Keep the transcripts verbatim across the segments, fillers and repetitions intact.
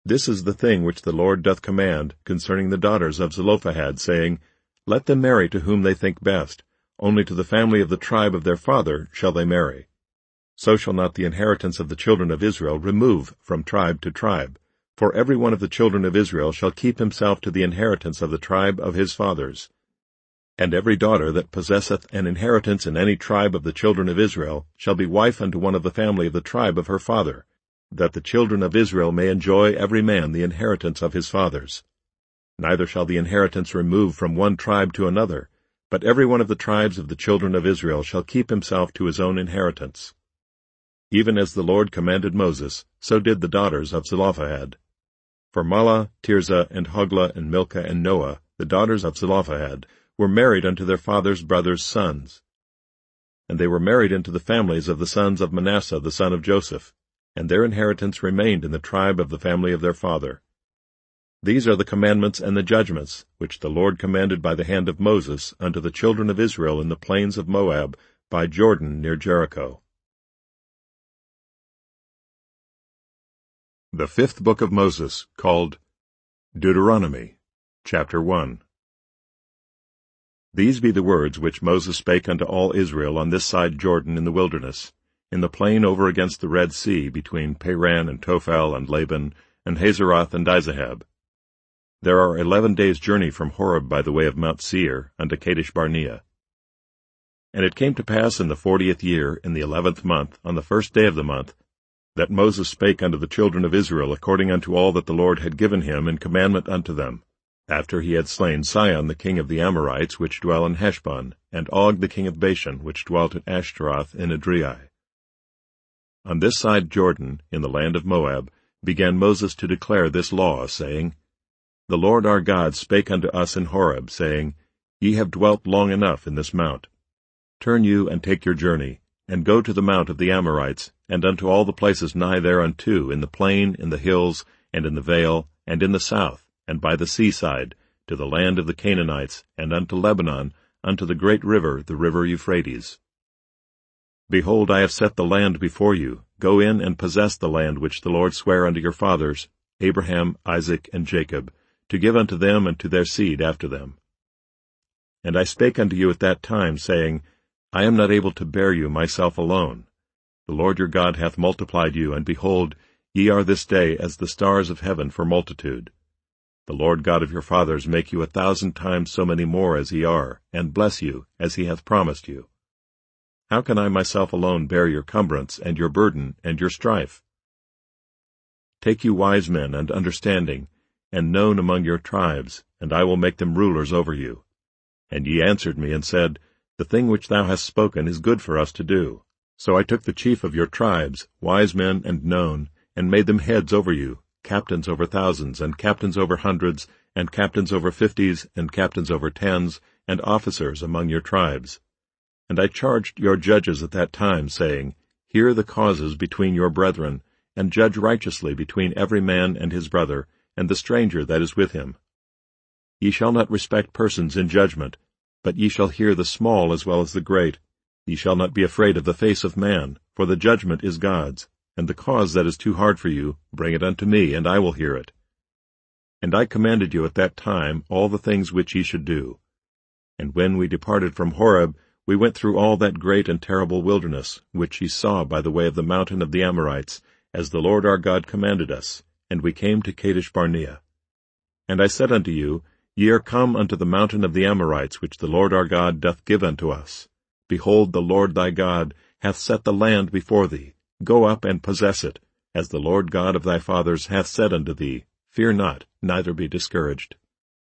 This is the thing which the Lord doth command concerning the daughters of Zelophehad, saying, Let them marry to whom they think best, only to the family of the tribe of their father shall they marry. So shall not the inheritance of the children of Israel remove from tribe to tribe, for every one of the children of Israel shall keep himself to the inheritance of the tribe of his fathers. And every daughter that possesseth an inheritance in any tribe of the children of Israel shall be wife unto one of the family of the tribe of her father, that the children of Israel may enjoy every man the inheritance of his fathers. Neither shall the inheritance remove from one tribe to another, but every one of the tribes of the children of Israel shall keep himself to his own inheritance. Even as the Lord commanded Moses, so did the daughters of Zelophehad. For Mahlah, Tirzah, and Hoglah, and Milcah, and Noah, the daughters of Zelophehad, were married unto their father's brothers' sons. And they were married into the families of the sons of Manasseh the son of Joseph, and their inheritance remained in the tribe of the family of their father. These are the commandments and the judgments which the Lord commanded by the hand of Moses unto the children of Israel in the plains of Moab, by Jordan near Jericho. The fifth book of Moses, called Deuteronomy, chapter one. These be the words which Moses spake unto all Israel on this side Jordan in the wilderness, in the plain over against the Red Sea, between Paran and Tophel and Laban, and Hazeroth and Dizahab. There are eleven days' journey from Horeb by the way of Mount Seir unto Kadesh Barnea. And it came to pass in the fortieth year, in the eleventh month, on the first day of the month, that Moses spake unto the children of Israel according unto all that the Lord had given him in commandment unto them, after he had slain Sihon the king of the Amorites, which dwell in Heshbon, and Og the king of Bashan, which dwelt at Ashtaroth in Edrei. On this side Jordan, in the land of Moab, began Moses to declare this law, saying, The Lord our God spake unto us in Horeb, saying, Ye have dwelt long enough in this mount. Turn you and take your journey, and go to the mount of the Amorites, and unto all the places nigh thereunto, in the plain, in the hills, and in the vale, and in the south, and by the seaside, to the land of the Canaanites, and unto Lebanon, unto the great river, the river Euphrates. Behold, I have set the land before you. Go in and possess the land which the Lord sware unto your fathers, Abraham, Isaac, and Jacob, to give unto them and to their seed after them. And I spake unto you at that time, saying, I am not able to bear you myself alone. The Lord your God hath multiplied you, and behold, ye are this day as the stars of heaven for multitude. The Lord God of your fathers make you a thousand times so many more as ye are, and bless you, as he hath promised you. How can I myself alone bear your cumbrance, and your burden, and your strife? Take you wise men and understanding, and known among your tribes, and I will make them rulers over you. And ye answered me, and said, The thing which thou hast spoken is good for us to do. So I took the chief of your tribes, wise men and known, and made them heads over you, captains over thousands, and captains over hundreds, and captains over fifties, and captains over tens, and officers among your tribes. And I charged your judges at that time, saying, Hear the causes between your brethren, and judge righteously between every man and his brother, and the stranger that is with him. Ye shall not respect persons in judgment, but ye shall hear the small as well as the great. Ye shall not be afraid of the face of man, for the judgment is God's, and the cause that is too hard for you, bring it unto me, and I will hear it. And I commanded you at that time all the things which ye should do. And when we departed from Horeb, we went through all that great and terrible wilderness, which ye saw by the way of the mountain of the Amorites, as the Lord our God commanded us, and we came to Kadesh Barnea. And I said unto you, Ye are come unto the mountain of the Amorites, which the Lord our God doth give unto us. Behold, the Lord thy God hath set the land before thee. Go up and possess it, as the Lord God of thy fathers hath said unto thee. Fear not, neither be discouraged.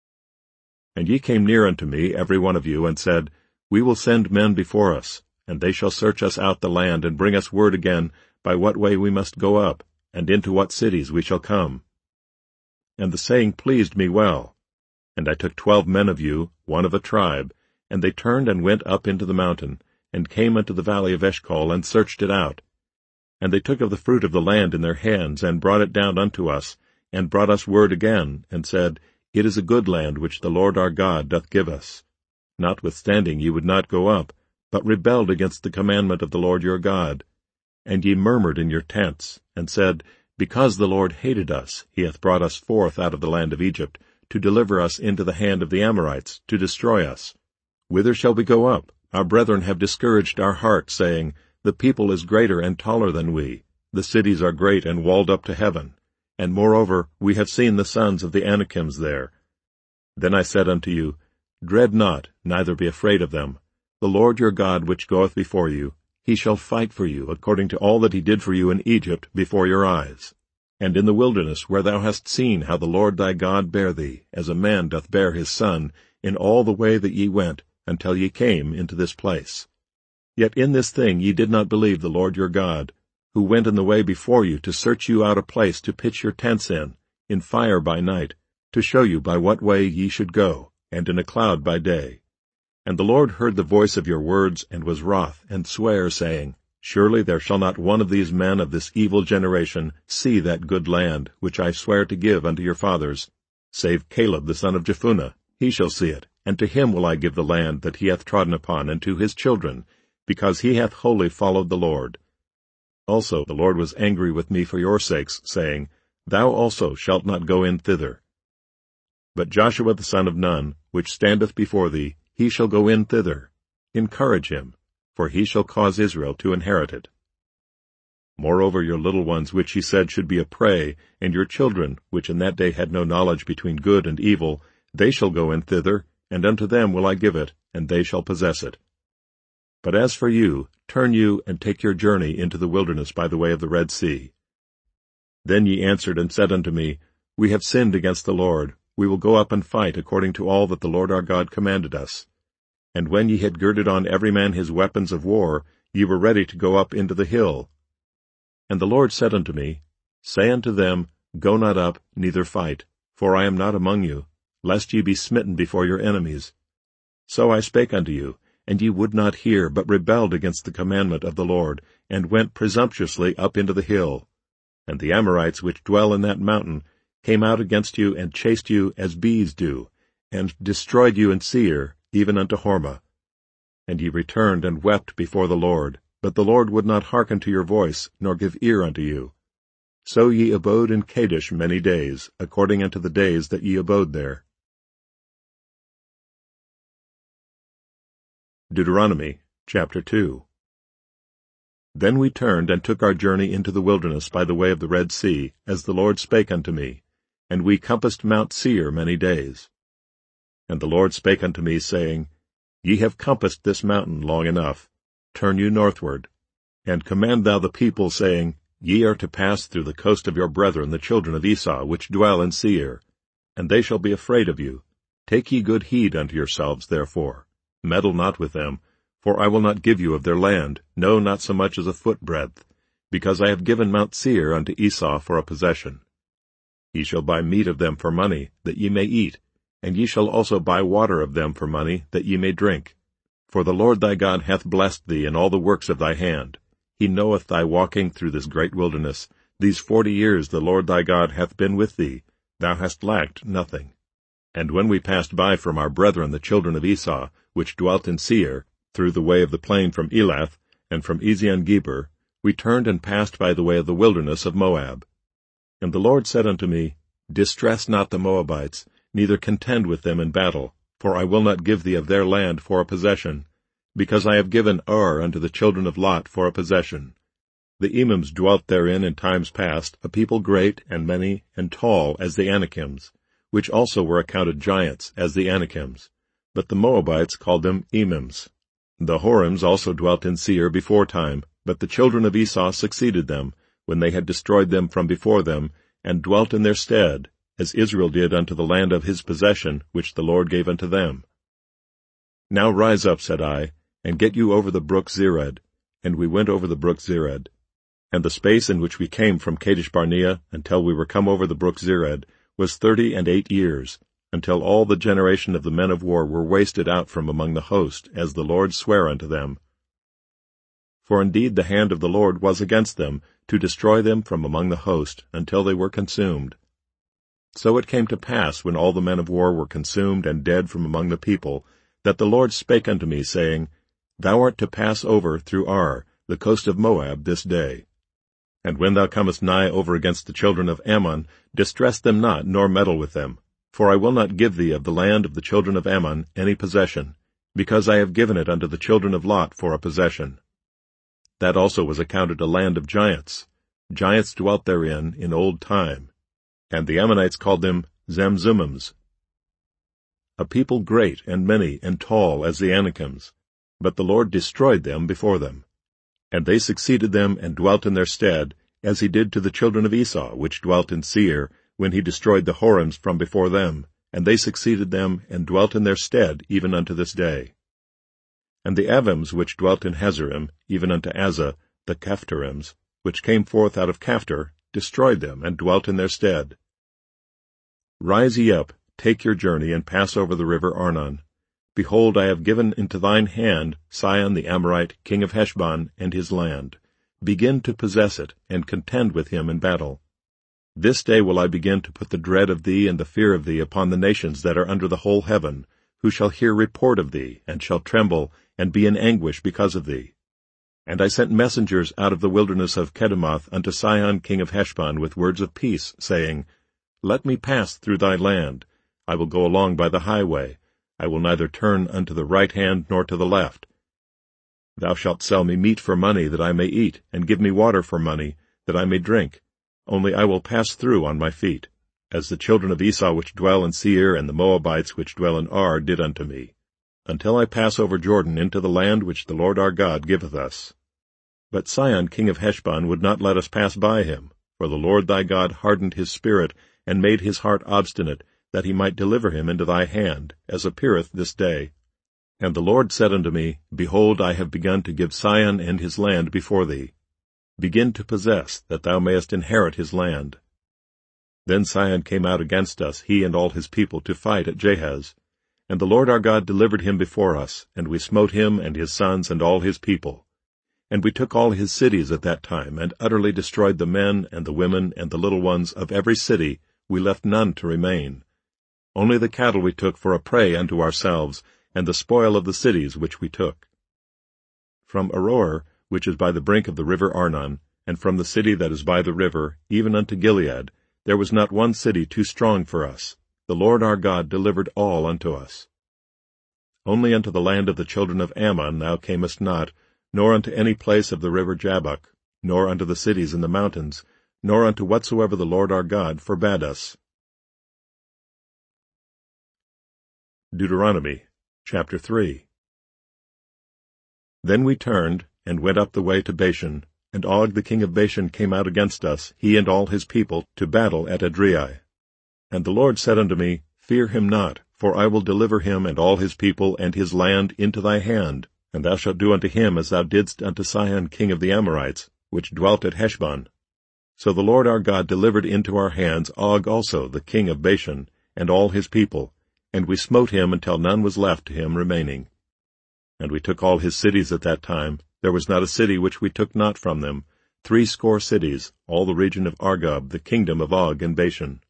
And ye came near unto me, every one of you, and said, We will send men before us, and they shall search us out the land, and bring us word again by what way we must go up, and into what cities we shall come. And the saying pleased me well. And I took twelve men of you, one of a tribe, and they turned and went up into the mountain, and came unto the valley of Eshcol, and searched it out. And they took of the fruit of the land in their hands, and brought it down unto us, and brought us word again, and said, It is a good land which the Lord our God doth give us. Notwithstanding ye would not go up, but rebelled against the commandment of the Lord your God. And ye murmured in your tents, and said, Because the Lord hated us, he hath brought us forth out of the land of Egypt, to deliver us into the hand of the Amorites, to destroy us. Whither shall we go up? Our brethren have discouraged our heart, saying, The people is greater and taller than we. The cities are great and walled up to heaven. And moreover, we have seen the sons of the Anakims there. Then I said unto you, Dread not, neither be afraid of them. The Lord your God which goeth before you, he shall fight for you, according to all that he did for you in Egypt before your eyes. And in the wilderness, where thou hast seen how the Lord thy God bare thee, as a man doth bear his son, in all the way that ye went, until ye came into this place. Yet in this thing ye did not believe the Lord your God, who went in the way before you to search you out a place to pitch your tents in, in fire by night, to show you by what way ye should go, and in a cloud by day. And the Lord heard the voice of your words, and was wroth, and sware, saying, Surely there shall not one of these men of this evil generation see that good land, which I swear to give unto your fathers, save Caleb the son of Jephunneh. He shall see it, and to him will I give the land that he hath trodden upon, and to his children, because he hath wholly followed the Lord. Also the Lord was angry with me for your sakes, saying, Thou also shalt not go in thither. But Joshua the son of Nun, which standeth before thee, he shall go in thither. Encourage him, for he shall cause Israel to inherit it. Moreover your little ones which he said should be a prey, and your children, which in that day had no knowledge between good and evil, they shall go in thither, and unto them will I give it, and they shall possess it. But as for you, turn you, and take your journey into the wilderness by the way of the Red Sea. Then ye answered and said unto me, We have sinned against the Lord. We will go up and fight according to all that the Lord our God commanded us. And when ye had girded on every man his weapons of war, ye were ready to go up into the hill. And the Lord said unto me, Say unto them, Go not up, neither fight, for I am not among you, lest ye be smitten before your enemies. So I spake unto you, and ye would not hear, but rebelled against the commandment of the Lord, and went presumptuously up into the hill. And the Amorites which dwell in that mountain came out against you, and chased you as bees do, and destroyed you in Seir, even unto Hormah. And ye returned and wept before the Lord, but the Lord would not hearken to your voice, nor give ear unto you. So ye abode in Kadesh many days, according unto the days that ye abode there. Deuteronomy chapter two. Then we turned and took our journey into the wilderness by the way of the Red Sea, as the Lord spake unto me, and we compassed Mount Seir many days. And the Lord spake unto me, saying, Ye have compassed this mountain long enough. Turn you northward, and command thou the people, saying, Ye are to pass through the coast of your brethren the children of Esau, which dwell in Seir, and they shall be afraid of you. Take ye good heed unto yourselves, therefore. Meddle not with them, for I will not give you of their land, no, not so much as a foot breadth, because I have given Mount Seir unto Esau for a possession. Ye shall buy meat of them for money, that ye may eat, and ye shall also buy water of them for money, that ye may drink. For the Lord thy God hath blessed thee in all the works of thy hand. He knoweth thy walking through this great wilderness. These forty years the Lord thy God hath been with thee. Thou hast lacked nothing. And when we passed by from our brethren the children of Esau, which dwelt in Seir, through the way of the plain from Elath, and from Ezion-Geber, we turned and passed by the way of the wilderness of Moab. And the Lord said unto me, Distress not the Moabites, neither contend with them in battle, for I will not give thee of their land for a possession, because I have given Ar unto the children of Lot for a possession. The Emims dwelt therein in times past, a people great and many and tall as the Anakims, which also were accounted giants as the Anakims. But the Moabites called them Emims. The Horims also dwelt in Seir before time, but the children of Esau succeeded them, when they had destroyed them from before them, and dwelt in their stead, as Israel did unto the land of his possession, which the Lord gave unto them. Now rise up, said I, and get you over the brook Zered. And we went over the brook Zered. And the space in which we came from Kadesh-barnea until we were come over the brook Zered was thirty and eight years, until all the generation of the men of war were wasted out from among the host, as the Lord sware unto them. For indeed the hand of the Lord was against them, to destroy them from among the host, until they were consumed. So it came to pass, when all the men of war were consumed and dead from among the people, that the Lord spake unto me, saying, Thou art to pass over through Ar, the coast of Moab, this day. And when thou comest nigh over against the children of Ammon, distress them not, nor meddle with them. For I will not give thee of the land of the children of Ammon any possession, because I have given it unto the children of Lot for a possession. That also was accounted a land of giants. Giants dwelt therein in old time, and the Ammonites called them Zamzummims. A people great and many and tall as the Anakims, but the Lord destroyed them before them. And they succeeded them and dwelt in their stead, as he did to the children of Esau, which dwelt in Seir, when he destroyed the Horims from before them, and they succeeded them and dwelt in their stead even unto this day. And the Avims which dwelt in Hazerim, even unto Azza, the Caphtarims, which came forth out of Caphtor, destroyed them and dwelt in their stead. Rise ye up, take your journey, and pass over the river Arnon. Behold, I have given into thine hand Sihon the Amorite, king of Heshbon, and his land. Begin to possess it, and contend with him in battle. This day will I begin to put the dread of thee and the fear of thee upon the nations that are under the whole heaven, who shall hear report of thee, and shall tremble, and be in anguish because of thee. And I sent messengers out of the wilderness of Kedemoth unto Sihon king of Heshbon with words of peace, saying, Let me pass through thy land. I will go along by the highway. I will neither turn unto the right hand nor to the left. Thou shalt sell me meat for money, that I may eat, and give me water for money, that I may drink. Only I will pass through on my feet, as the children of Esau which dwell in Seir and the Moabites which dwell in Ar did unto me, until I pass over Jordan into the land which the Lord our God giveth us. But Sihon king of Heshbon would not let us pass by him, for the Lord thy God hardened his spirit, and made his heart obstinate, that he might deliver him into thy hand, as appeareth this day. And the Lord said unto me, Behold, I have begun to give Sihon and his land before thee. Begin to possess, that thou mayest inherit his land. Then Sihon came out against us, he and all his people, to fight at Jahaz. And the Lord our God delivered him before us, and we smote him and his sons and all his people. And we took all his cities at that time, and utterly destroyed the men and the women and the little ones of every city. We left none to remain. Only the cattle we took for a prey unto ourselves, and the spoil of the cities which we took. From Aroer, which is by the brink of the river Arnon, and from the city that is by the river, even unto Gilead, there was not one city too strong for us. The Lord our God delivered all unto us. Only unto the land of the children of Ammon thou camest not, nor unto any place of the river Jabbok, nor unto the cities in the mountains, nor unto whatsoever the Lord our God forbade us. Deuteronomy chapter three. Then we turned, and went up the way to Bashan, and Og the king of Bashan came out against us, he and all his people, to battle at Edrei. And the Lord said unto me, Fear him not, for I will deliver him and all his people and his land into thy hand, and thou shalt do unto him as thou didst unto Sihon king of the Amorites, which dwelt at Heshbon. So the Lord our God delivered into our hands Og also the king of Bashan, and all his people, and we smote him until none was left to him remaining. And we took all his cities at that time. There was not a city which we took not from them, threescore cities, all the region of Argob, the kingdom of Og in Bashan.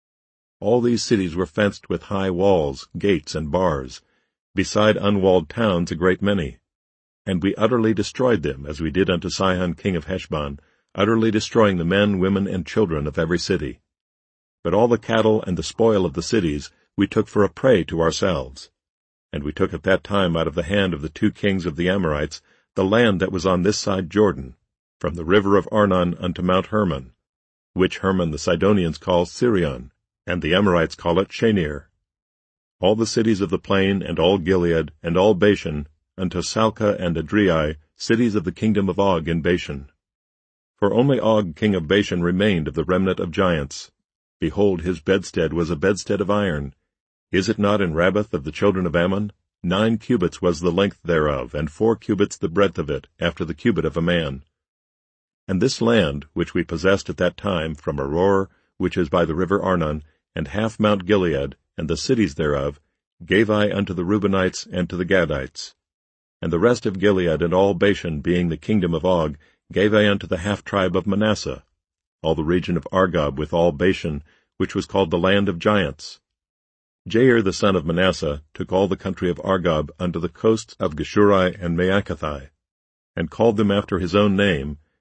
All these cities were fenced with high walls, gates, and bars, beside unwalled towns a great many. And we utterly destroyed them, as we did unto Sihon king of Heshbon, utterly destroying the men, women, and children of every city. But all the cattle and the spoil of the cities we took for a prey to ourselves. And we took at that time out of the hand of the two kings of the Amorites the land that was on this side Jordan, from the river of Arnon unto Mount Hermon, which Hermon the Sidonians call Sirion, and the Amorites call it Shenir. All the cities of the plain, and all Gilead, and all Bashan, unto Salcah and Edrei, cities of the kingdom of Og in Bashan. For only Og king of Bashan remained of the remnant of giants. Behold, his bedstead was a bedstead of iron. Is it not in Rabbath of the children of Ammon? Nine cubits was the length thereof, and four cubits the breadth of it, after the cubit of a man. And this land, which we possessed at that time, from Aroer, which is by the river Arnon, and half Mount Gilead, and the cities thereof, gave I unto the Reubenites and to the Gadites. And the rest of Gilead and all Bashan, being the kingdom of Og, gave I unto the half-tribe of Manasseh, all the region of Argob with all Bashan, which was called the land of giants. Jair the son of Manasseh took all the country of Argob unto the coasts of Geshuri and Maacathai, and called them after his own name,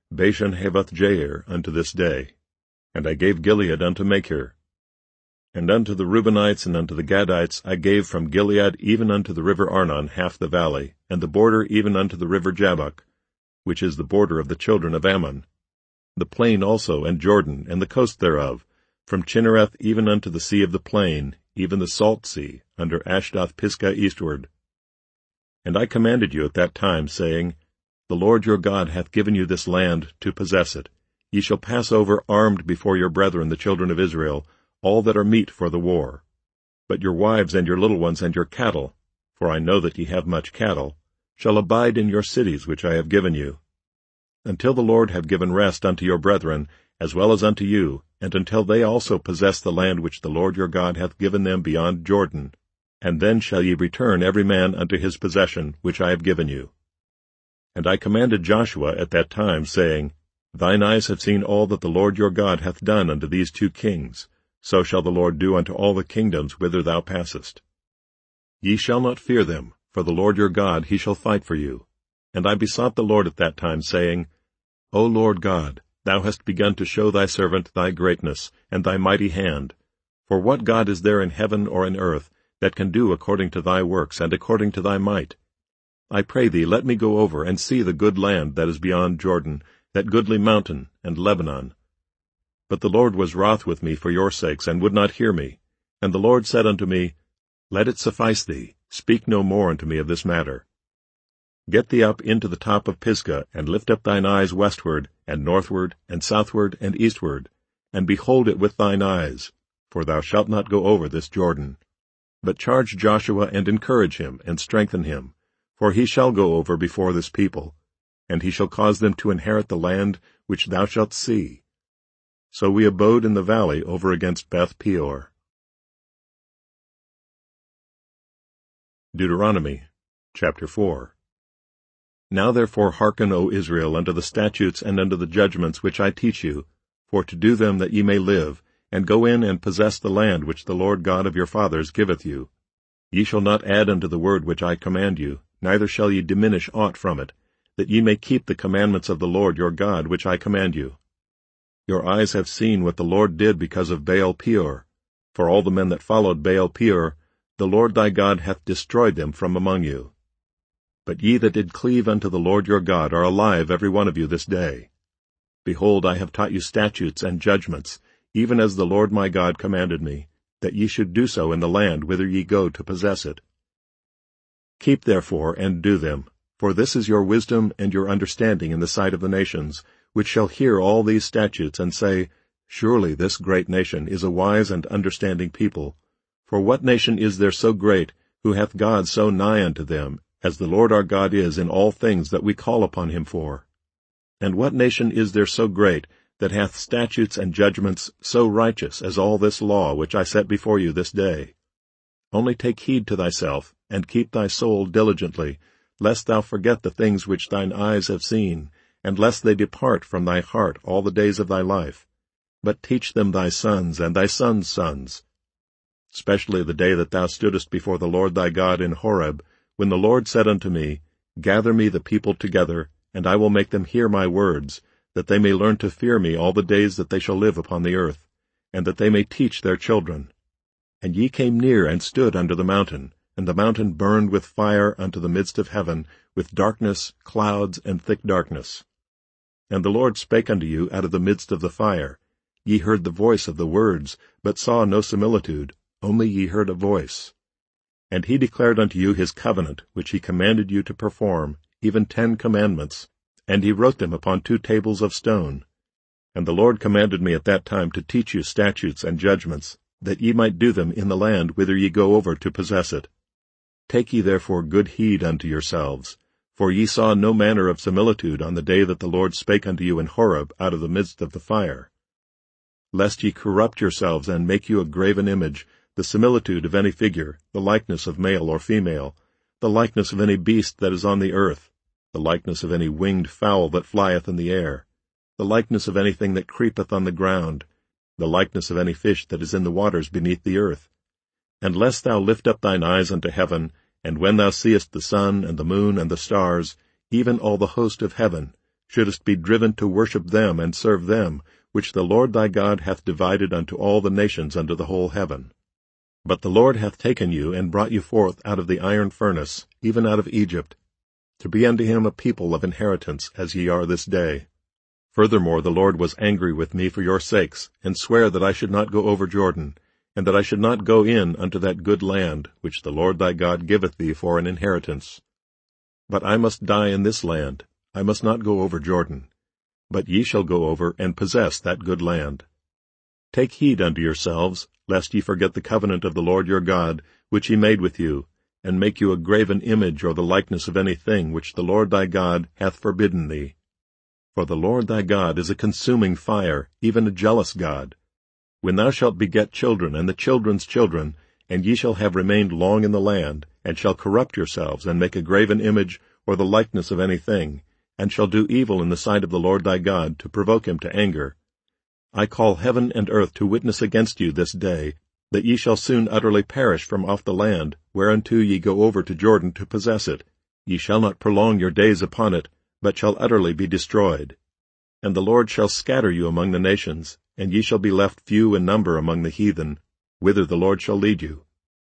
Bashan Havoth Jair, unto this day. And I gave Gilead unto Machir. And unto the Reubenites and unto the Gadites I gave from Gilead even unto the river Arnon half the valley, and the border even unto the river Jabbok, which is the border of the children of Ammon, the plain also, and Jordan, and the coast thereof, from Chinnereth even unto the sea of the plain, even the salt sea, under Ashdoth Pisgah eastward. And I commanded you at that time, saying, The Lord your God hath given you this land to possess it. Ye shall pass over armed before your brethren the children of Israel, all that are meet for the war. But your wives and your little ones and your cattle, for I know that ye have much cattle, shall abide in your cities which I have given you, until the Lord have given rest unto your brethren, as well as unto you, and until they also possess the land which the Lord your God hath given them beyond Jordan. And then shall ye return every man unto his possession, which I have given you. And I commanded Joshua at that time, saying, Thine eyes have seen all that the Lord your God hath done unto these two kings. So shall the Lord do unto all the kingdoms whither thou passest. Ye shall not fear them, for the Lord your God, he shall fight for you. And I besought the Lord at that time, saying, O Lord God, thou hast begun to show thy servant thy greatness, and thy mighty hand. For what God is there in heaven or in earth, that can do according to thy works and according to thy might? I pray thee, let me go over and see the good land that is beyond Jordan, that goodly mountain, and Lebanon. But the Lord was wroth with me for your sakes, and would not hear me. And the Lord said unto me, Let it suffice thee, speak no more unto me of this matter. Get thee up into the top of Pisgah, and lift up thine eyes westward, and northward, and southward, and eastward, and behold it with thine eyes, for thou shalt not go over this Jordan. But charge Joshua, and encourage him, and strengthen him, for he shall go over before this people, and he shall cause them to inherit the land which thou shalt see. So we abode in the valley over against Beth Peor. Deuteronomy chapter four. Now therefore hearken, O Israel, unto the statutes and unto the judgments which I teach you, for to do them that ye may live, and go in and possess the land which the Lord God of your fathers giveth you. Ye shall not add unto the word which I command you, neither shall ye diminish aught from it, that ye may keep the commandments of the Lord your God which I command you. Your eyes have seen what the Lord did because of Baal Peor. For all the men that followed Baal Peor, the Lord thy God hath destroyed them from among you. But ye that did cleave unto the Lord your God are alive every one of you this day. Behold, I have taught you statutes and judgments, even as the Lord my God commanded me, that ye should do so in the land whither ye go to possess it. Keep therefore and do them, for this is your wisdom and your understanding in the sight of the nations, which shall hear all these statutes, and say, Surely this great nation is a wise and understanding people. For what nation is there so great, who hath God so nigh unto them, as the Lord our God is in all things that we call upon him for? And what nation is there so great, that hath statutes and judgments so righteous as all this law which I set before you this day? Only take heed to thyself, and keep thy soul diligently, lest thou forget the things which thine eyes have seen, and lest they depart from thy heart all the days of thy life. But teach them thy sons and thy sons' sons. Especially the day that thou stoodest before the Lord thy God in Horeb, when the Lord said unto me, Gather me the people together, and I will make them hear my words, that they may learn to fear me all the days that they shall live upon the earth, and that they may teach their children. And ye came near and stood under the mountain, and the mountain burned with fire unto the midst of heaven, with darkness, clouds, and thick darkness. And the Lord spake unto you out of the midst of the fire. Ye heard the voice of the words, but saw no similitude, only ye heard a voice. And he declared unto you his covenant, which he commanded you to perform, even ten commandments, and he wrote them upon two tables of stone. And the Lord commanded me at that time to teach you statutes and judgments, that ye might do them in the land whither ye go over to possess it. Take ye therefore good heed unto yourselves, for ye saw no manner of similitude on the day that the Lord spake unto you in Horeb out of the midst of the fire. Lest ye corrupt yourselves and make you a graven image, the similitude of any figure, the likeness of male or female, the likeness of any beast that is on the earth, the likeness of any winged fowl that flieth in the air, the likeness of anything that creepeth on the ground, the likeness of any fish that is in the waters beneath the earth. And lest thou lift up thine eyes unto heaven, and when thou seest the sun and the moon and the stars, even all the host of heaven, shouldest be driven to worship them and serve them, which the Lord thy God hath divided unto all the nations under the whole heaven. But the Lord hath taken you, and brought you forth out of the iron furnace, even out of Egypt, to be unto him a people of inheritance, as ye are this day. Furthermore the Lord was angry with me for your sakes, and sware that I should not go over Jordan, and that I should not go in unto that good land, which the Lord thy God giveth thee for an inheritance. But I must die in this land, I must not go over Jordan. But ye shall go over and possess that good land. Take heed unto yourselves, lest ye forget the covenant of the Lord your God, which he made with you, and make you a graven image or the likeness of any thing which the Lord thy God hath forbidden thee. For the Lord thy God is a consuming fire, even a jealous God. When thou shalt beget children and the children's children, and ye shall have remained long in the land, and shall corrupt yourselves, and make a graven image or the likeness of any thing, and shall do evil in the sight of the Lord thy God, to provoke him to anger, I call heaven and earth to witness against you this day, that ye shall soon utterly perish from off the land, whereunto ye go over to Jordan to possess it. Ye shall not prolong your days upon it, but shall utterly be destroyed. And the Lord shall scatter you among the nations, and ye shall be left few in number among the heathen, whither the Lord shall lead you.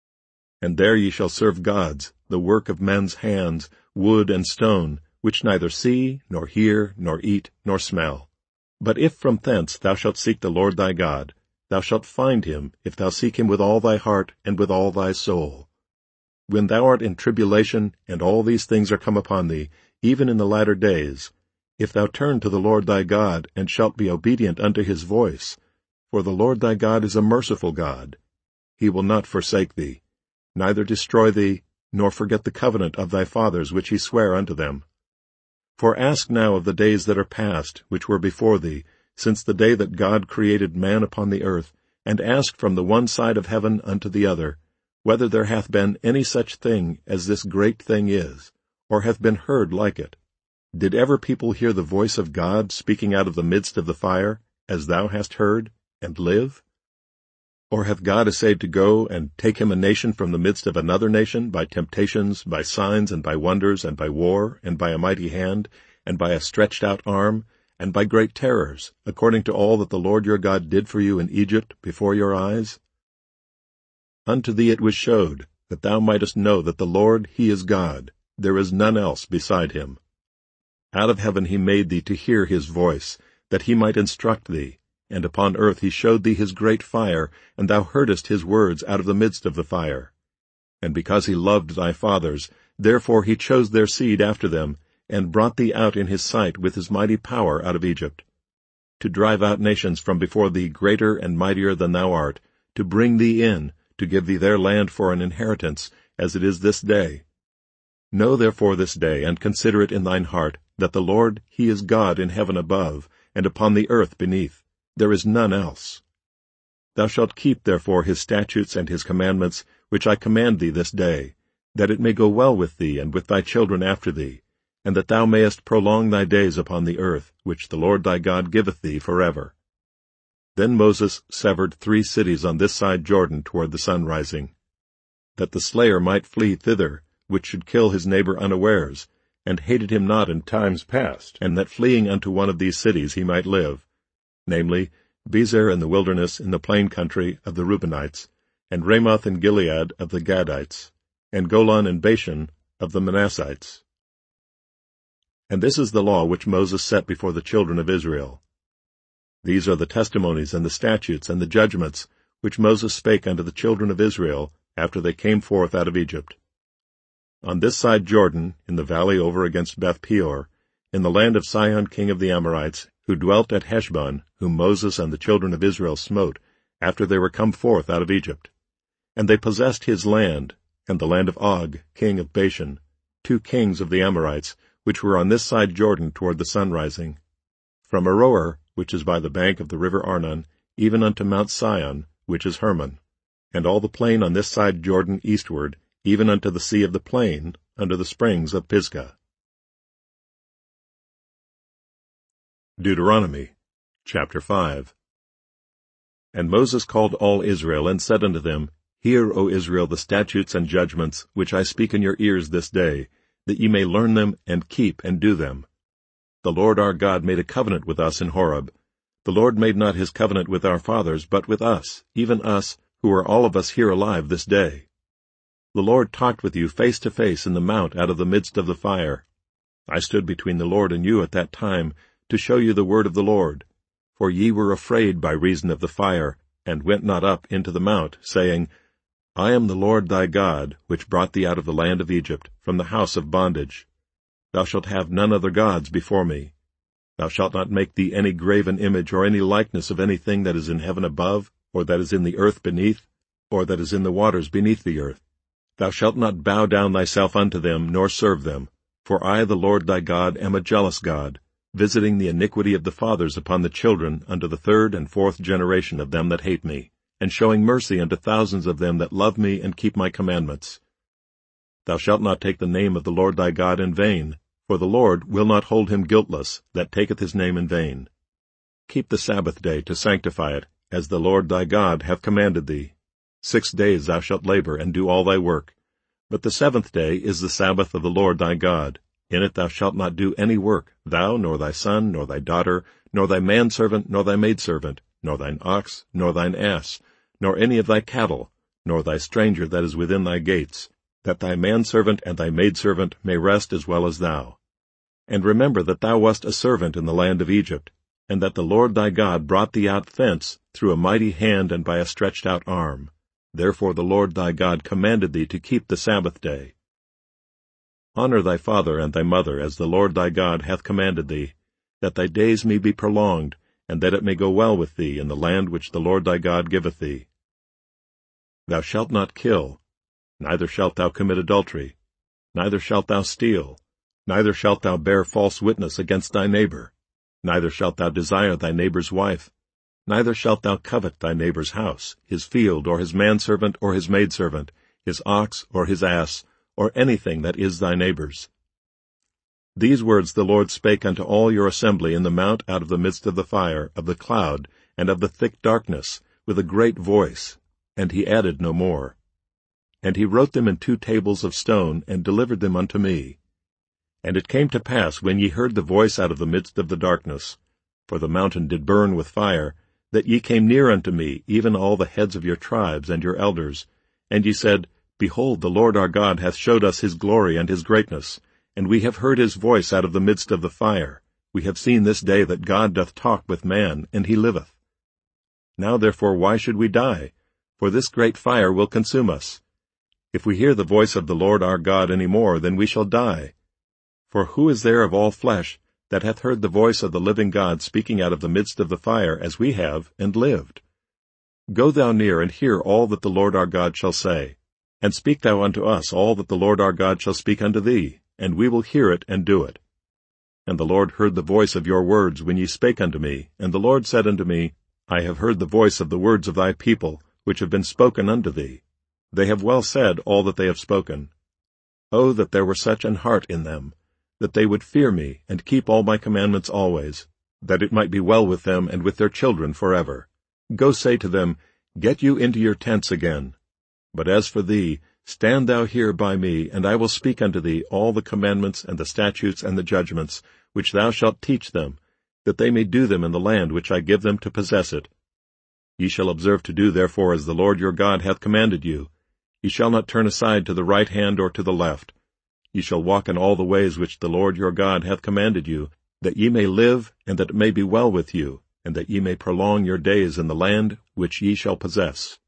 And there ye shall serve gods, the work of men's hands, wood and stone, which neither see, nor hear, nor eat, nor smell. But if from thence thou shalt seek the Lord thy God, thou shalt find him, if thou seek him with all thy heart and with all thy soul. When thou art in tribulation, and all these things are come upon thee, even in the latter days, if thou turn to the Lord thy God, and shalt be obedient unto his voice, for the Lord thy God is a merciful God, he will not forsake thee, neither destroy thee, nor forget the covenant of thy fathers which he sware unto them. For ask now of the days that are past, which were before thee, since the day that God created man upon the earth, and ask from the one side of heaven unto the other, whether there hath been any such thing as this great thing is, or hath been heard like it. Did ever people hear the voice of God speaking out of the midst of the fire, as thou hast heard, and live? Or hath God essayed to go and take him a nation from the midst of another nation, by temptations, by signs, and by wonders, and by war, and by a mighty hand, and by a stretched out arm, and by great terrors, according to all that the Lord your God did for you in Egypt before your eyes? Unto thee it was showed, that thou mightest know that the Lord he is God, there is none else beside him. Out of heaven he made thee to hear his voice, that he might instruct thee, and upon earth he showed thee his great fire, and thou heardest his words out of the midst of the fire. And because he loved thy fathers, therefore he chose their seed after them, and brought thee out in his sight with his mighty power out of Egypt, to drive out nations from before thee greater and mightier than thou art, to bring thee in, to give thee their land for an inheritance, as it is this day. Know therefore this day, and consider it in thine heart, that the Lord he is God in heaven above, and upon the earth beneath. There is none else. Thou shalt keep therefore his statutes and his commandments, which I command thee this day, that it may go well with thee and with thy children after thee, and that thou mayest prolong thy days upon the earth, which the Lord thy God giveth thee forever. Then Moses severed three cities on this side Jordan toward the sun rising, that the slayer might flee thither, which should kill his neighbor unawares, and hated him not in times past, and that fleeing unto one of these cities he might live, namely, Bezer in the wilderness in the plain country of the Reubenites, and Ramoth in Gilead of the Gadites, and Golan and Bashan of the Manassites. And this is the law which Moses set before the children of Israel. These are the testimonies and the statutes and the judgments which Moses spake unto the children of Israel after they came forth out of Egypt. On this side Jordan, in the valley over against Beth Peor, in the land of Sihon king of the Amorites, who dwelt at Heshbon, whom Moses and the children of Israel smote, after they were come forth out of Egypt. And they possessed his land, and the land of Og, king of Bashan, two kings of the Amorites, which were on this side Jordan toward the sun rising, from Aroer, which is by the bank of the river Arnon, even unto Mount Sion, which is Hermon, and all the plain on this side Jordan eastward, even unto the sea of the plain, under the springs of Pisgah. Deuteronomy chapter five. And Moses called all Israel, and said unto them, Hear, O Israel, the statutes and judgments, which I speak in your ears this day, that ye may learn them, and keep and do them. the Lord our God made a covenant with us in Horeb. The Lord made not his covenant with our fathers, but with us, even us, who are all of us here alive this day. The Lord talked with you face to face in the mount out of the midst of the fire. I stood between the Lord and you at that time, to show you the word of the Lord. For ye were afraid by reason of the fire, and went not up into the mount, saying, I am the Lord thy God, which brought thee out of the land of Egypt, from the house of bondage. Thou shalt have none other gods before me. Thou shalt not make thee any graven image or any likeness of anything that is in heaven above, or that is in the earth beneath, or that is in the waters beneath the earth. Thou shalt not bow down thyself unto them, nor serve them. For I, the Lord thy God, am a jealous God, visiting the iniquity of the fathers upon the children unto the third and fourth generation of them that hate me, and showing mercy unto thousands of them that love me and keep my commandments. Thou shalt not take the name of the Lord thy God in vain, for the Lord will not hold him guiltless that taketh his name in vain. Keep the Sabbath day to sanctify it, as the Lord thy God hath commanded thee. Six days thou shalt labor and do all thy work. But the seventh day is the Sabbath of the Lord thy God. In it thou shalt not do any work, thou, nor thy son, nor thy daughter, nor thy manservant, nor thy maidservant, nor thine ox, nor thine ass, nor any of thy cattle, nor thy stranger that is within thy gates, that thy manservant and thy maidservant may rest as well as thou. And remember that thou wast a servant in the land of Egypt, and that the Lord thy God brought thee out thence through a mighty hand and by a stretched out arm. Therefore the Lord thy God commanded thee to keep the Sabbath day. Honor thy father and thy mother, as the Lord thy God hath commanded thee, that thy days may be prolonged, and that it may go well with thee in the land which the Lord thy God giveth thee. Thou shalt not kill, neither shalt thou commit adultery, neither shalt thou steal, neither shalt thou bear false witness against thy neighbor, neither shalt thou desire thy neighbor's wife, neither shalt thou covet thy neighbor's house, his field, or his manservant, or his maidservant, his ox, or his ass, or anything that is thy neighbor's. These words the Lord spake unto all your assembly in the mount out of the midst of the fire, of the cloud, and of the thick darkness, with a great voice, and he added no more. And he wrote them in two tables of stone, and delivered them unto me. And it came to pass, when ye heard the voice out of the midst of the darkness, for the mountain did burn with fire, that ye came near unto me, even all the heads of your tribes and your elders, and ye said, Behold, the Lord our God hath showed us his glory and his greatness, and we have heard his voice out of the midst of the fire. We have seen this day that God doth talk with man, and he liveth. Now therefore why should we die? For this great fire will consume us. If we hear the voice of the Lord our God any more, then we shall die. For who is there of all flesh that hath heard the voice of the living God speaking out of the midst of the fire, as we have, and lived? Go thou near and hear all that the Lord our God shall say, and speak thou unto us all that the Lord our God shall speak unto thee, and we will hear it and do it. And the Lord heard the voice of your words when ye spake unto me, and the Lord said unto me, I have heard the voice of the words of thy people, which have been spoken unto thee. They have well said all that they have spoken. O that there were such an heart in them, that they would fear me, and keep all my commandments always, that it might be well with them and with their children forever. Go say to them, Get you into your tents again. But as for thee, stand thou here by me, and I will speak unto thee all the commandments and the statutes and the judgments, which thou shalt teach them, that they may do them in the land which I give them to possess it. Ye shall observe to do therefore as the Lord your God hath commanded you. Ye shall not turn aside to the right hand or to the left. Ye shall walk in all the ways which the Lord your God hath commanded you, that ye may live, and that it may be well with you, and that ye may prolong your days in the land which ye shall possess.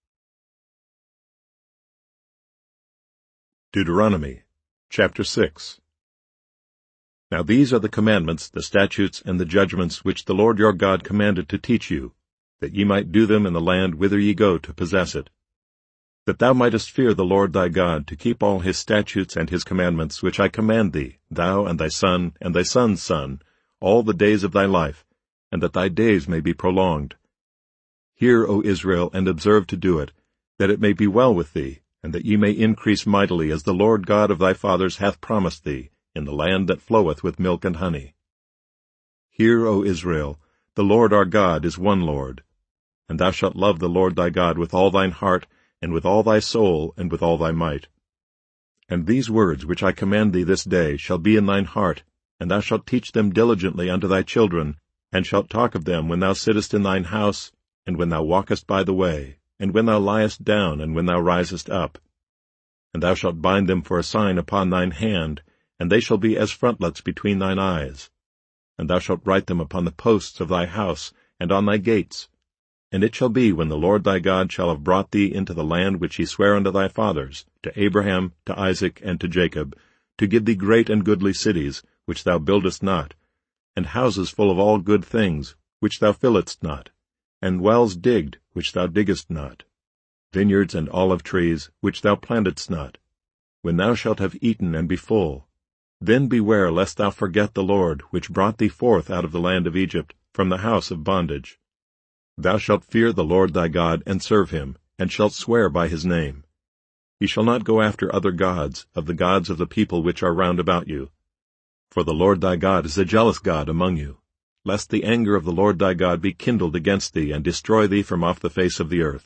Deuteronomy chapter six. Now these are the commandments, the statutes, and the judgments which the Lord your God commanded to teach you, that ye might do them in the land whither ye go to possess it. That thou mightest fear the Lord thy God, to keep all his statutes and his commandments, which I command thee, thou and thy son and thy son's son, all the days of thy life, and that thy days may be prolonged. Hear, O Israel, and observe to do it, that it may be well with thee, and that ye may increase mightily, as the Lord God of thy fathers hath promised thee, in the land that floweth with milk and honey. Hear, O Israel, the Lord our God is one Lord. And thou shalt love the Lord thy God with all thine heart, and with all thy soul, and with all thy might. And these words which I command thee this day shall be in thine heart, And thou shalt teach them diligently unto thy children, and shalt talk of them when thou sittest in thine house, and when thou walkest by the way, and when thou liest down, and when thou risest up. And thou shalt bind them for a sign upon thine hand, and they shall be as frontlets between thine eyes. And thou shalt write them upon the posts of thy house, and on thy gates. And it shall be, when the Lord thy God shall have brought thee into the land which he sware unto thy fathers, to Abraham, to Isaac, and to Jacob, to give thee great and goodly cities, which thou buildest not, and houses full of all good things, which thou fillest not, and wells digged, which thou diggest not, vineyards and olive trees, which thou plantedst not, when thou shalt have eaten and be full. Then beware lest thou forget the Lord, which brought thee forth out of the land of Egypt, from the house of bondage. Thou shalt fear the Lord thy God, and serve him, and shalt swear by his name. Ye shall not go after other gods, of the gods of the people which are round about you. For the Lord thy God is a jealous God among you, lest the anger of the Lord thy God be kindled against thee, and destroy thee from off the face of the earth.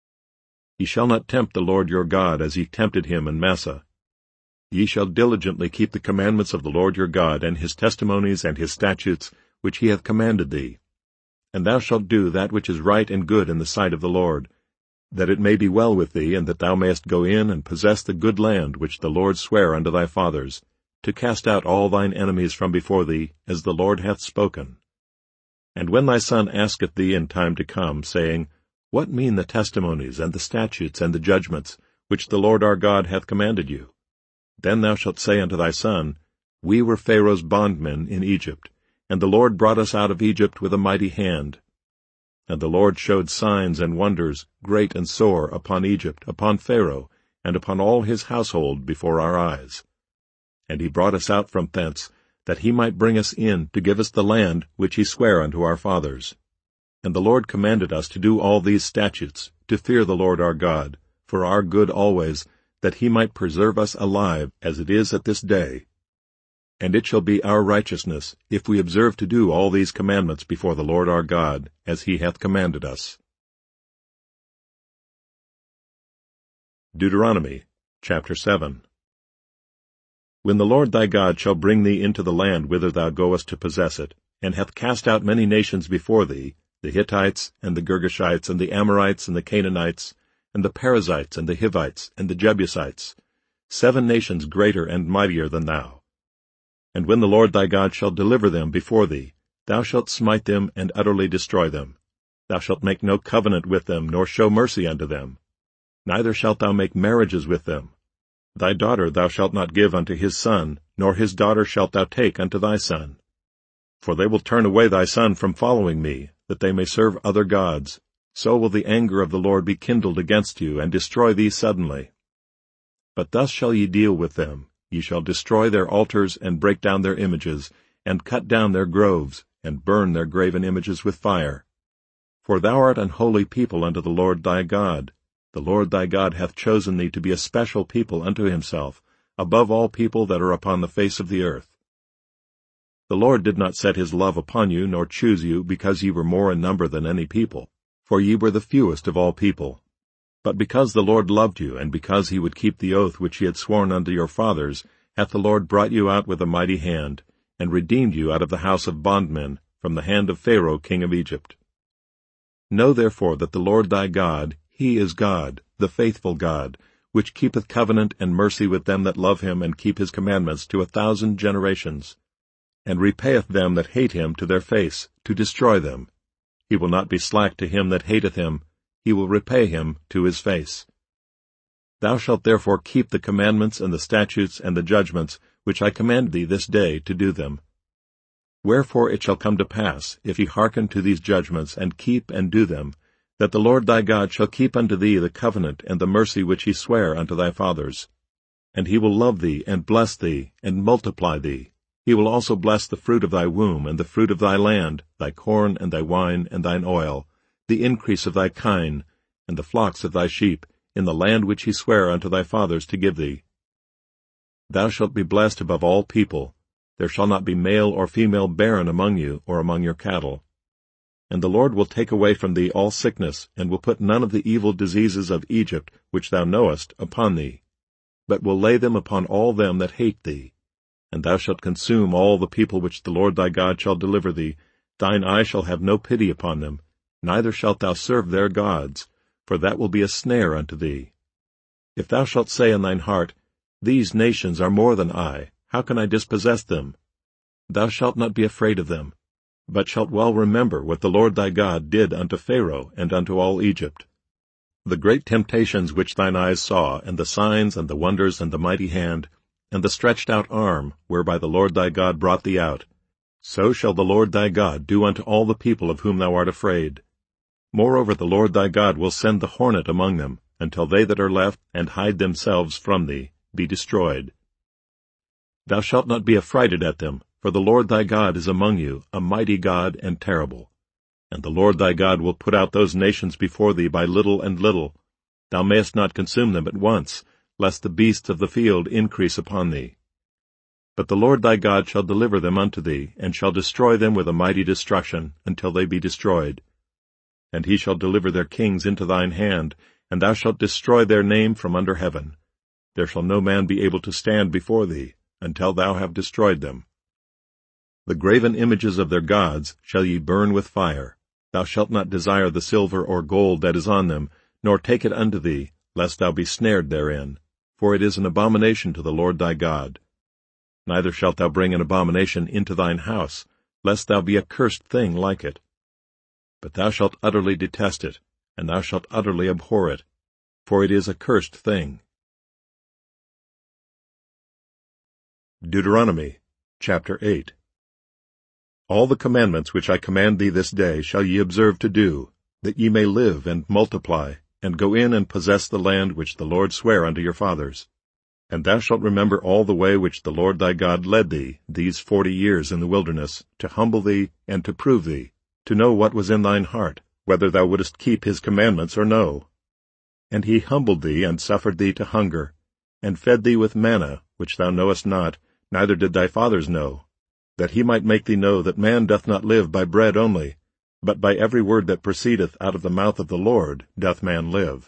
Ye shall not tempt the Lord your God, as ye tempted him in Massah. Ye shall diligently keep the commandments of the Lord your God, and his testimonies and his statutes, which he hath commanded thee. And thou shalt do that which is right and good in the sight of the Lord, that it may be well with thee, and that thou mayest go in and possess the good land which the Lord sware unto thy fathers, to cast out all thine enemies from before thee, as the Lord hath spoken. And when thy son asketh thee in time to come, saying, What mean the testimonies, and the statutes, and the judgments, which the Lord our God hath commanded you? Then thou shalt say unto thy son, We were Pharaoh's bondmen in Egypt, and the Lord brought us out of Egypt with a mighty hand. And the Lord showed signs and wonders, great and sore, upon Egypt, upon Pharaoh, and upon all his household before our eyes. And he brought us out from thence, that he might bring us in to give us the land which he sware unto our fathers. And the Lord commanded us to do all these statutes, to fear the Lord our God, for our good always, that he might preserve us alive, as it is at this day. And it shall be our righteousness, if we observe to do all these commandments before the Lord our God, as he hath commanded us. Deuteronomy chapter seven. When the Lord thy God shall bring thee into the land whither thou goest to possess it, and hath cast out many nations before thee, the Hittites, and the Girgashites, and the Amorites, and the Canaanites, and the Perizzites, and the Hivites, and the Jebusites, seven nations greater and mightier than thou. And when the Lord thy God shall deliver them before thee, thou shalt smite them and utterly destroy them. Thou shalt make no covenant with them, nor show mercy unto them. Neither shalt thou make marriages with them. Thy daughter thou shalt not give unto his son, nor his daughter shalt thou take unto thy son. For they will turn away thy son from following me, that they may serve other gods. So will the anger of the Lord be kindled against you, and destroy thee suddenly. But thus shall ye deal with them. Ye shall destroy their altars, and break down their images, and cut down their groves, and burn their graven images with fire. For thou art an holy people unto the Lord thy God. The Lord thy God hath chosen thee to be a special people unto himself, above all people that are upon the face of the earth. The Lord did not set his love upon you, nor choose you, because ye were more in number than any people, for ye were the fewest of all people. But because the Lord loved you, and because he would keep the oath which he had sworn unto your fathers, hath the Lord brought you out with a mighty hand, and redeemed you out of the house of bondmen, from the hand of Pharaoh king of Egypt. Know therefore that the Lord thy God, he is God, the faithful God, which keepeth covenant and mercy with them that love him and keep his commandments to a thousand generations, and repayeth them that hate him to their face, to destroy them. He will not be slack to him that hateth him, he will repay him to his face. Thou shalt therefore keep the commandments and the statutes and the judgments, which I command thee this day to do them. Wherefore it shall come to pass, if ye hearken to these judgments, and keep and do them, that the Lord thy God shall keep unto thee the covenant and the mercy which he sware unto thy fathers. And he will love thee, and bless thee, and multiply thee. He will also bless the fruit of thy womb, and the fruit of thy land, thy corn, and thy wine, and thine oil, the increase of thy kine, and the flocks of thy sheep, in the land which he sware unto thy fathers to give thee. Thou shalt be blessed above all people. There shall not be male or female barren among you, or among your cattle. And the Lord will take away from thee all sickness, and will put none of the evil diseases of Egypt, which thou knowest, upon thee, but will lay them upon all them that hate thee. and thou shalt consume all the people which the Lord thy God shall deliver thee, thine eye shall have no pity upon them, neither shalt thou serve their gods, for that will be a snare unto thee. If thou shalt say in thine heart, These nations are more than I, how can I dispossess them? Thou shalt not be afraid of them, but shalt well remember what the Lord thy God did unto Pharaoh and unto all Egypt. The great temptations which thine eyes saw, and the signs and the wonders and the mighty hand, and the stretched out arm, whereby the Lord thy God brought thee out, so shall the Lord thy God do unto all the people of whom thou art afraid. Moreover the Lord thy God will send the hornet among them, until they that are left, and hide themselves from thee, be destroyed. Thou shalt not be affrighted at them, for the Lord thy God is among you, a mighty God and terrible. And the Lord thy God will put out those nations before thee by little and little. Thou mayest not consume them at once, lest the beasts of the field increase upon thee. But the Lord thy God shall deliver them unto thee, and shall destroy them with a mighty destruction, until they be destroyed. And he shall deliver their kings into thine hand, and thou shalt destroy their name from under heaven. There shall no man be able to stand before thee, until thou have destroyed them. The graven images of their gods shall ye burn with fire. Thou shalt not desire the silver or gold that is on them, nor take it unto thee, lest thou be snared therein, for it is an abomination to the Lord thy God. Neither shalt thou bring an abomination into thine house, lest thou be a cursed thing like it. But thou shalt utterly detest it, and thou shalt utterly abhor it, for it is a cursed thing. Deuteronomy chapter eight. All the commandments which I command thee this day shall ye observe to do, that ye may live and multiply, and go in and possess the land which the Lord sware unto your fathers. And thou shalt remember all the way which the Lord thy God led thee these forty years in the wilderness, to humble thee and to prove thee, to know what was in thine heart, whether thou wouldest keep his commandments or no. And he humbled thee and suffered thee to hunger, and fed thee with manna, which thou knowest not, neither did thy fathers know, that he might make thee know that man doth not live by bread only, but by every word that proceedeth out of the mouth of the Lord doth man live.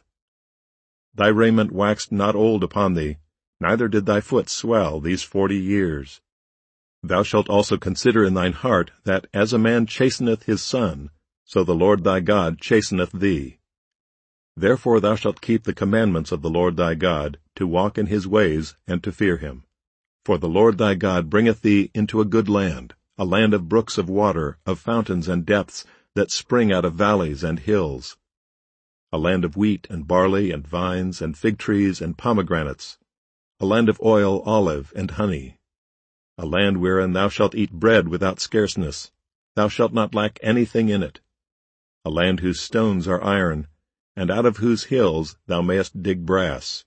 Thy raiment waxed not old upon thee, neither did thy foot swell these forty years. Thou shalt also consider in thine heart that as a man chasteneth his son, so the Lord thy God chasteneth thee. Therefore thou shalt keep the commandments of the Lord thy God, to walk in his ways, and to fear him. For the Lord thy God bringeth thee into a good land, a land of brooks of water, of fountains and depths, that spring out of valleys and hills, a land of wheat and barley and vines and fig trees and pomegranates, a land of oil, olive, and honey, a land wherein thou shalt eat bread without scarceness, thou shalt not lack anything in it, a land whose stones are iron, and out of whose hills thou mayest dig brass.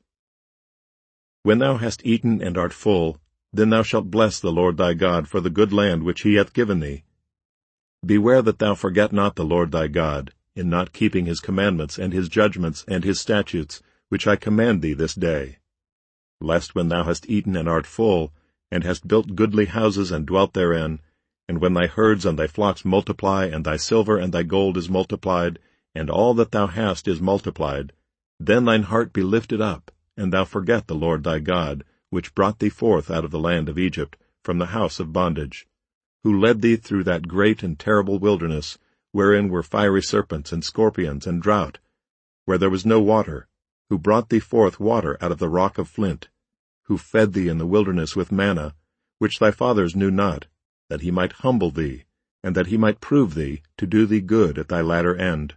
When thou hast eaten and art full, then thou shalt bless the Lord thy God for the good land which he hath given thee. Beware that thou forget not the Lord thy God, in not keeping his commandments and his judgments and his statutes, which I command thee this day. Lest when thou hast eaten and art full, and hast built goodly houses and dwelt therein, and when thy herds and thy flocks multiply, and thy silver and thy gold is multiplied, and all that thou hast is multiplied, then thine heart be lifted up, and thou forget the Lord thy God, which brought thee forth out of the land of Egypt, from the house of bondage, who led thee through that great and terrible wilderness, wherein were fiery serpents and scorpions and drought, where there was no water, who brought thee forth water out of the rock of flint, who fed thee in the wilderness with manna, which thy fathers knew not, that he might humble thee, and that he might prove thee, to do thee good at thy latter end.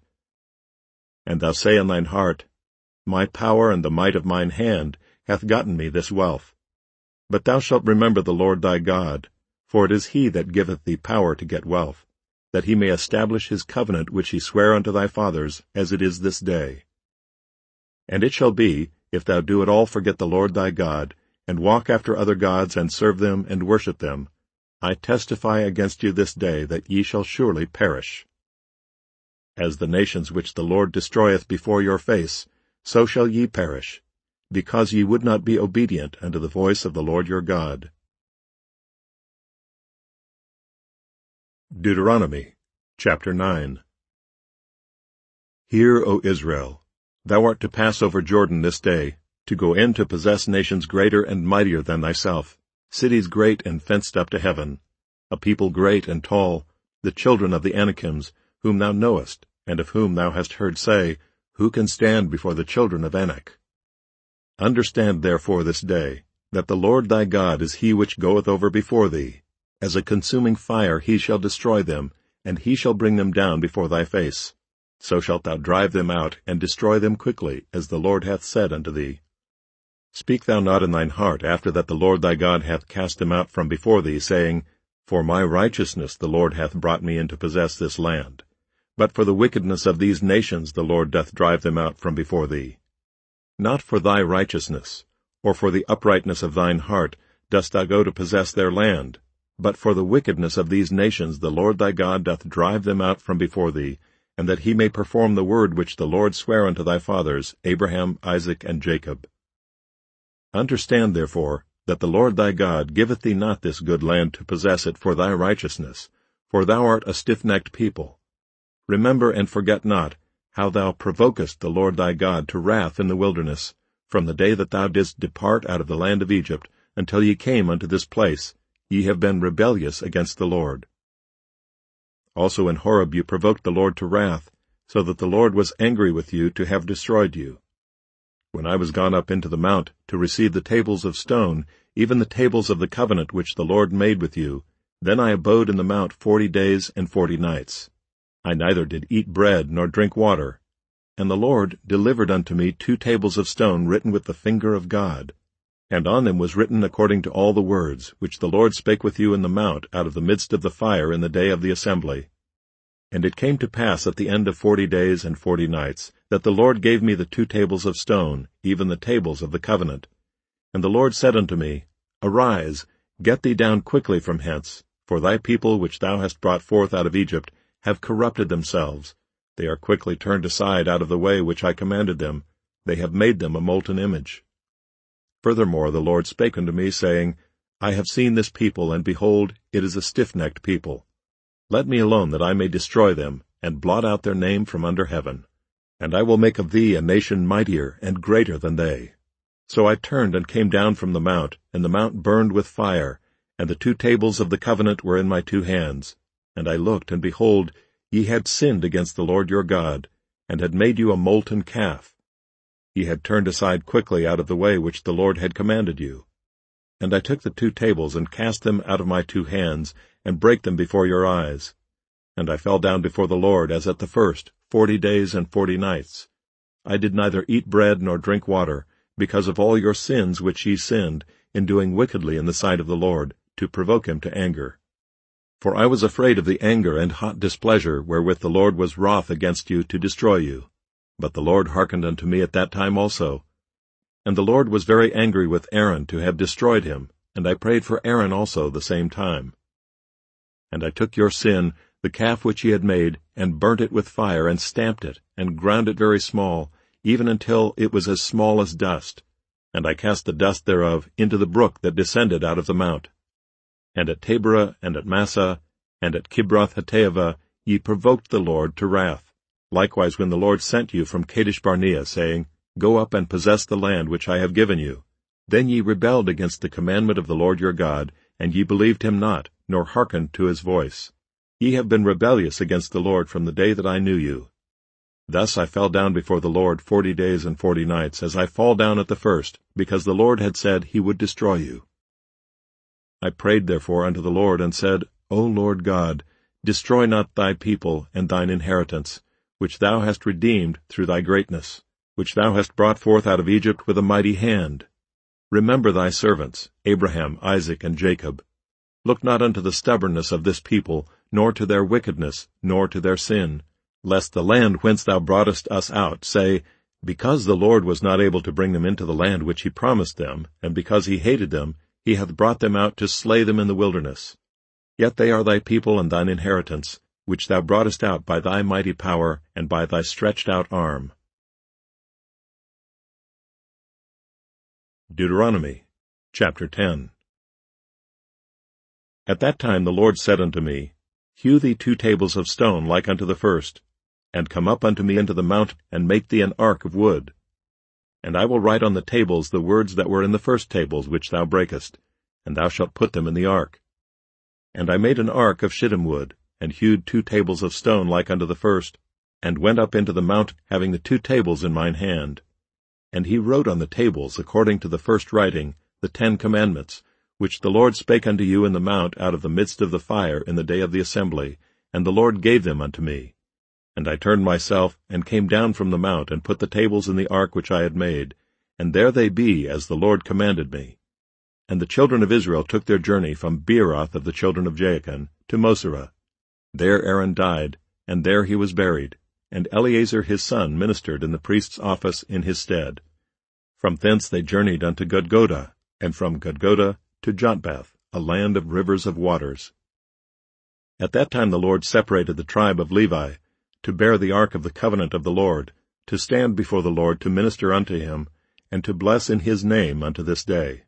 And thou say in thine heart, My power and the might of mine hand hath gotten me this wealth. But thou shalt remember the Lord thy God, for it is he that giveth thee power to get wealth, that he may establish his covenant which he sware unto thy fathers, as it is this day. And it shall be, if thou do at all forget the Lord thy God, and walk after other gods, and serve them, and worship them, I testify against you this day that ye shall surely perish. As the nations which the Lord destroyeth before your face, so shall ye perish, because ye would not be obedient unto the voice of the Lord your God. Deuteronomy chapter nine. Hear, O Israel, thou art to pass over Jordan this day, to go in to possess nations greater and mightier than thyself, cities great and fenced up to heaven, a people great and tall, the children of the Anakims, whom thou knowest, and of whom thou hast heard say, Who can stand before the children of Anak? Understand therefore this day, that the Lord thy God is he which goeth over before thee. As a consuming fire he shall destroy them, and he shall bring them down before thy face. So shalt thou drive them out, and destroy them quickly, as the Lord hath said unto thee. Speak thou not in thine heart after that the Lord thy God hath cast them out from before thee, saying, For my righteousness the Lord hath brought me in to possess this land. But for the wickedness of these nations the Lord doth drive them out from before thee. Not for thy righteousness, or for the uprightness of thine heart, dost thou go to possess their land, but for the wickedness of these nations the Lord thy God doth drive them out from before thee, and that he may perform the word which the Lord sware unto thy fathers, Abraham, Isaac, and Jacob. Understand, therefore, that the Lord thy God giveth thee not this good land to possess it for thy righteousness, for thou art a stiff-necked people. Remember and forget not how thou provokest the Lord thy God to wrath in the wilderness, from the day that thou didst depart out of the land of Egypt, until ye came unto this place. Ye have been rebellious against the Lord. Also in Horeb you provoked the Lord to wrath, so that the Lord was angry with you to have destroyed you. When I was gone up into the mount to receive the tables of stone, even the tables of the covenant which the Lord made with you, then I abode in the mount forty days and forty nights. I neither did eat bread nor drink water. And the Lord delivered unto me two tables of stone written with the finger of God. And on them was written according to all the words, which the Lord spake with you in the mount out of the midst of the fire in the day of the assembly. And it came to pass at the end of forty days and forty nights, that the Lord gave me the two tables of stone, even the tables of the covenant. And the Lord said unto me, Arise, get thee down quickly from hence, for thy people which thou hast brought forth out of Egypt have corrupted themselves. They are quickly turned aside out of the way which I commanded them. They have made them a molten image. Furthermore the Lord spake unto me, saying, I have seen this people, and behold, it is a stiff-necked people. Let me alone that I may destroy them, and blot out their name from under heaven. And I will make of thee a nation mightier and greater than they. So I turned and came down from the mount, and the mount burned with fire, and the two tables of the covenant were in my two hands. And I looked, and behold, ye had sinned against the Lord your God, and had made you a molten calf. Ye had turned aside quickly out of the way which the Lord had commanded you. And I took the two tables, and cast them out of my two hands, and brake them before your eyes. And I fell down before the Lord, as at the first, forty days and forty nights. I did neither eat bread nor drink water, because of all your sins which ye sinned, in doing wickedly in the sight of the Lord, to provoke him to anger. For I was afraid of the anger and hot displeasure wherewith the Lord was wroth against you to destroy you. But the Lord hearkened unto me at that time also. And the Lord was very angry with Aaron to have destroyed him, and I prayed for Aaron also the same time. And I took your sin, the calf which ye had made, and burnt it with fire, and stamped it, and ground it very small, even until it was as small as dust. And I cast the dust thereof into the brook that descended out of the mount. And at Taberah, and at Massah, and at Kibroth-Hattaavah ye provoked the Lord to wrath. Likewise when the Lord sent you from Kadesh-barnea, saying, Go up and possess the land which I have given you. Then ye rebelled against the commandment of the Lord your God, and ye believed him not, nor hearkened to his voice. Ye have been rebellious against the Lord from the day that I knew you. Thus I fell down before the Lord forty days and forty nights, as I fall down at the first, because the Lord had said he would destroy you. I prayed therefore unto the Lord, and said, O Lord God, destroy not thy people and thine inheritance, which thou hast redeemed through thy greatness, which thou hast brought forth out of Egypt with a mighty hand. Remember thy servants, Abraham, Isaac, and Jacob. Look not unto the stubbornness of this people, nor to their wickedness, nor to their sin, lest the land whence thou broughtest us out say, Because the Lord was not able to bring them into the land which he promised them, and because he hated them, he hath brought them out to slay them in the wilderness. Yet they are thy people and thine inheritance, which thou broughtest out by thy mighty power and by thy stretched out arm. Deuteronomy chapter ten. At that time the Lord said unto me, Hew thee two tables of stone like unto the first, and come up unto me into the mount, and make thee an ark of wood. And I will write on the tables the words that were in the first tables which thou breakest, and thou shalt put them in the ark. And I made an ark of shittim wood, and hewed two tables of stone like unto the first, and went up into the mount having the two tables in mine hand. And he wrote on the tables, according to the first writing, the Ten Commandments, which the Lord spake unto you in the mount out of the midst of the fire in the day of the assembly, and the Lord gave them unto me. And I turned myself, and came down from the mount, and put the tables in the ark which I had made, and there they be, as the Lord commanded me. And the children of Israel took their journey from Beeroth of the children of Jaachan to Moserah. There Aaron died, and there he was buried, and Eleazar his son ministered in the priest's office in his stead. From thence they journeyed unto Gudgodah, and from Gudgodah to Jotbath, a land of rivers of waters. At that time the Lord separated the tribe of Levi, to bear the ark of the covenant of the Lord, to stand before the Lord to minister unto him, and to bless in his name unto this day.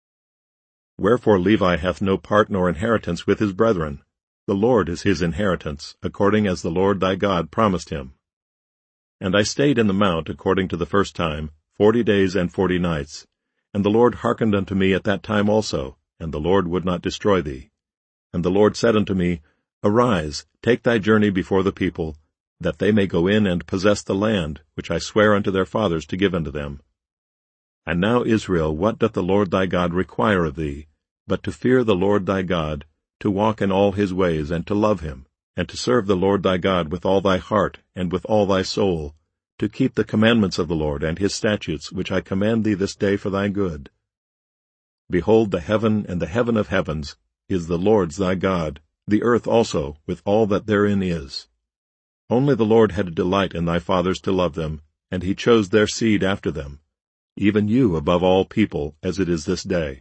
Wherefore Levi hath no part nor inheritance with his brethren. The Lord is his inheritance, according as the Lord thy God promised him. And I stayed in the mount, according to the first time, forty days and forty nights. And the Lord hearkened unto me at that time also, and the Lord would not destroy thee. And the Lord said unto me, Arise, take thy journey before the people, that they may go in and possess the land, which I swear unto their fathers to give unto them. And now, Israel, what doth the Lord thy God require of thee, but to fear the Lord thy God, to walk in all his ways, and to love him, and to serve the Lord thy God with all thy heart and with all thy soul, to keep the commandments of the Lord and his statutes, which I command thee this day for thy good. Behold, the heaven and the heaven of heavens is the Lord's thy God, the earth also, with all that therein is. Only the Lord had a delight in thy fathers to love them, and he chose their seed after them, even you above all people, as it is this day.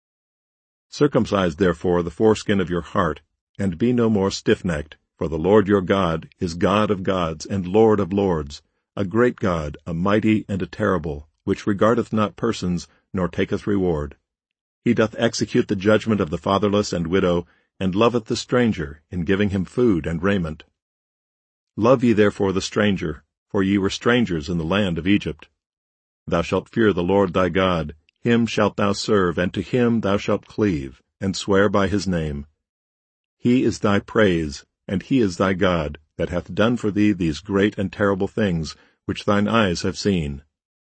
Circumcise therefore the foreskin of your heart, and be no more stiff-necked, for the Lord your God is God of gods and Lord of lords, a great God, a mighty and a terrible, which regardeth not persons, nor taketh reward. He doth execute the judgment of the fatherless and widow, and loveth the stranger, in giving him food and raiment. Love ye therefore the stranger, for ye were strangers in the land of Egypt. Thou shalt fear the Lord thy God, him shalt thou serve, and to him thou shalt cleave, and swear by his name. He is thy praise, and he is thy God, that hath done for thee these great and terrible things, which thine eyes have seen.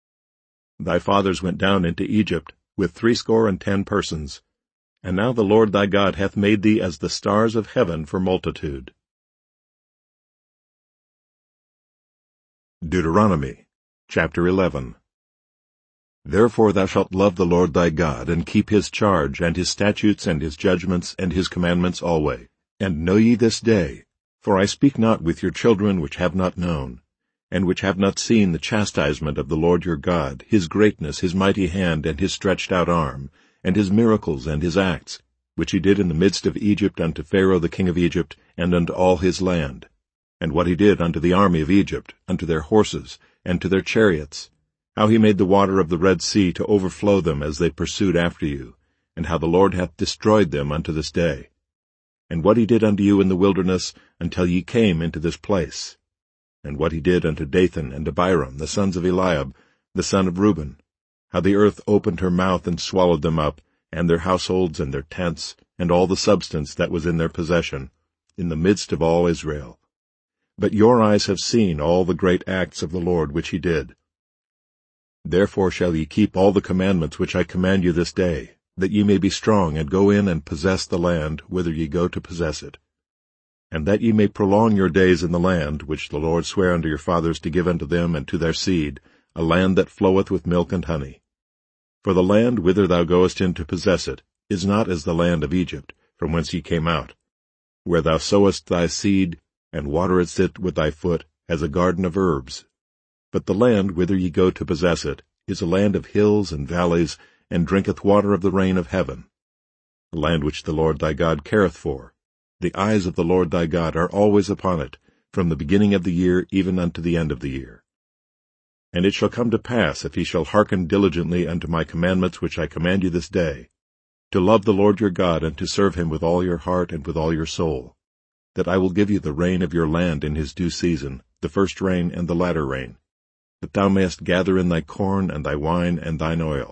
Thy fathers went down into Egypt, with threescore and ten persons. And now the Lord thy God hath made thee as the stars of heaven for multitude. Deuteronomy, chapter eleven. Therefore thou shalt love the Lord thy God, and keep his charge, and his statutes, and his judgments, and his commandments alway. And know ye this day, for I speak not with your children which have not known, and which have not seen the chastisement of the Lord your God, his greatness, his mighty hand, and his stretched out arm, and his miracles and his acts, which he did in the midst of Egypt unto Pharaoh the king of Egypt, and unto all his land, and what he did unto the army of Egypt, unto their horses, and to their chariots, how he made the water of the Red Sea to overflow them as they pursued after you, and how the Lord hath destroyed them unto this day, and what he did unto you in the wilderness until ye came into this place, and what he did unto Dathan and Abiram, the sons of Eliab, the son of Reuben, how the earth opened her mouth and swallowed them up, and their households and their tents, and all the substance that was in their possession, in the midst of all Israel. But your eyes have seen all the great acts of the Lord which he did. Therefore shall ye keep all the commandments which I command you this day, that ye may be strong, and go in and possess the land whither ye go to possess it, and that ye may prolong your days in the land which the Lord sware unto your fathers to give unto them and to their seed, a land that floweth with milk and honey. For the land whither thou goest in to possess it is not as the land of Egypt, from whence ye came out, where thou sowest thy seed, and waterest it with thy foot, as a garden of herbs. But the land whither ye go to possess it is a land of hills and valleys, and drinketh water of the rain of heaven, a land which the Lord thy God careth for. The eyes of the Lord thy God are always upon it, from the beginning of the year even unto the end of the year. And it shall come to pass, if ye shall hearken diligently unto my commandments which I command you this day, to love the Lord your God, and to serve him with all your heart and with all your soul, that I will give you the rain of your land in his due season, the first rain and the latter rain, that thou mayest gather in thy corn and thy wine and thine oil,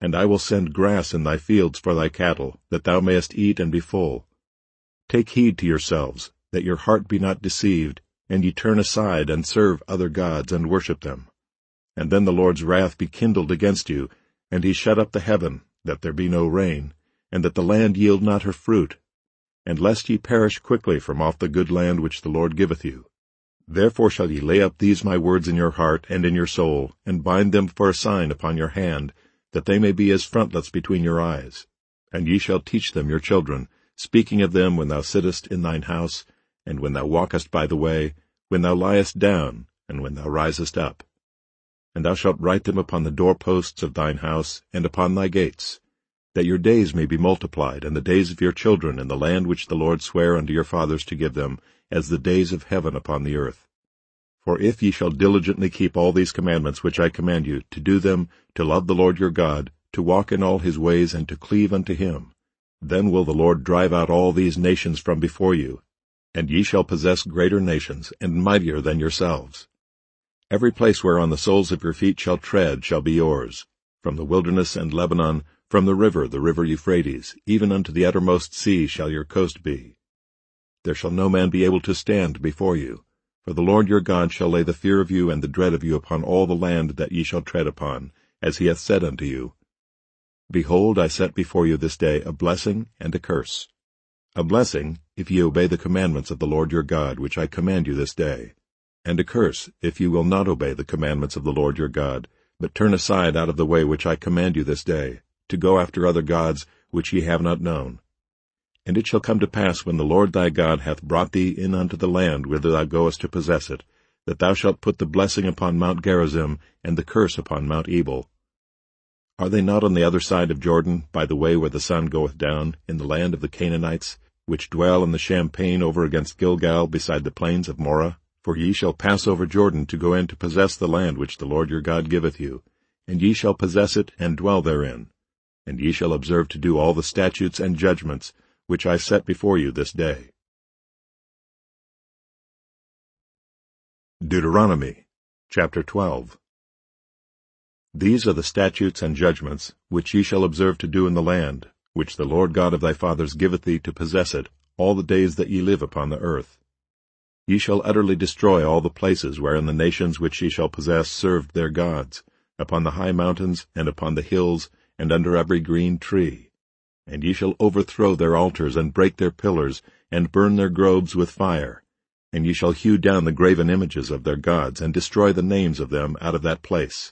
And I will send grass in thy fields for thy cattle, that thou mayest eat and be full. Take heed to yourselves, that your heart be not deceived, and ye turn aside and serve other gods and worship them. And then the Lord's wrath be kindled against you, and he shut up the heaven, that there be no rain, and that the land yield not her fruit, and lest ye perish quickly from off the good land which the Lord giveth you. Therefore shall ye lay up these my words in your heart and in your soul, and bind them for a sign upon your hand, that they may be as frontlets between your eyes. And ye shall teach them your children, speaking of them when thou sittest in thine house, and when thou walkest by the way, when thou liest down, and when thou risest up. And thou shalt write them upon the doorposts of thine house, and upon thy gates, that your days may be multiplied, and the days of your children in the land which the Lord sware unto your fathers to give them, as the days of heaven upon the earth. For if ye shall diligently keep all these commandments which I command you, to do them, to love the Lord your God, to walk in all his ways, and to cleave unto him, then will the Lord drive out all these nations from before you, and ye shall possess greater nations, and mightier than yourselves. Every place whereon the soles of your feet shall tread shall be yours, from the wilderness and Lebanon, from the river, the river Euphrates, even unto the uttermost sea shall your coast be. There shall no man be able to stand before you, for the Lord your God shall lay the fear of you and the dread of you upon all the land that ye shall tread upon, as he hath said unto you. Behold, I set before you this day a blessing and a curse. A blessing, if ye obey the commandments of the Lord your God, which I command you this day, and a curse, if ye will not obey the commandments of the Lord your God, but turn aside out of the way which I command you this day, to go after other gods which ye have not known. And it shall come to pass, when the Lord thy God hath brought thee in unto the land whither thou goest to possess it, that thou shalt put the blessing upon Mount Gerizim, and the curse upon Mount Ebal. Are they not on the other side of Jordan, by the way where the sun goeth down, in the land of the Canaanites, which dwell in the champaign over against Gilgal, beside the plains of Moreh? For ye shall pass over Jordan to go in to possess the land which the Lord your God giveth you, and ye shall possess it and dwell therein. And ye shall observe to do all the statutes and judgments which I set before you this day. Deuteronomy chapter twelve. These are the statutes and judgments which ye shall observe to do in the land, which the Lord God of thy fathers giveth thee to possess it, all the days that ye live upon the earth. Ye shall utterly destroy all the places wherein the nations which ye shall possess served their gods, upon the high mountains, and upon the hills, and under every green tree. And ye shall overthrow their altars, and break their pillars, and burn their groves with fire. And ye shall hew down the graven images of their gods, and destroy the names of them out of that place.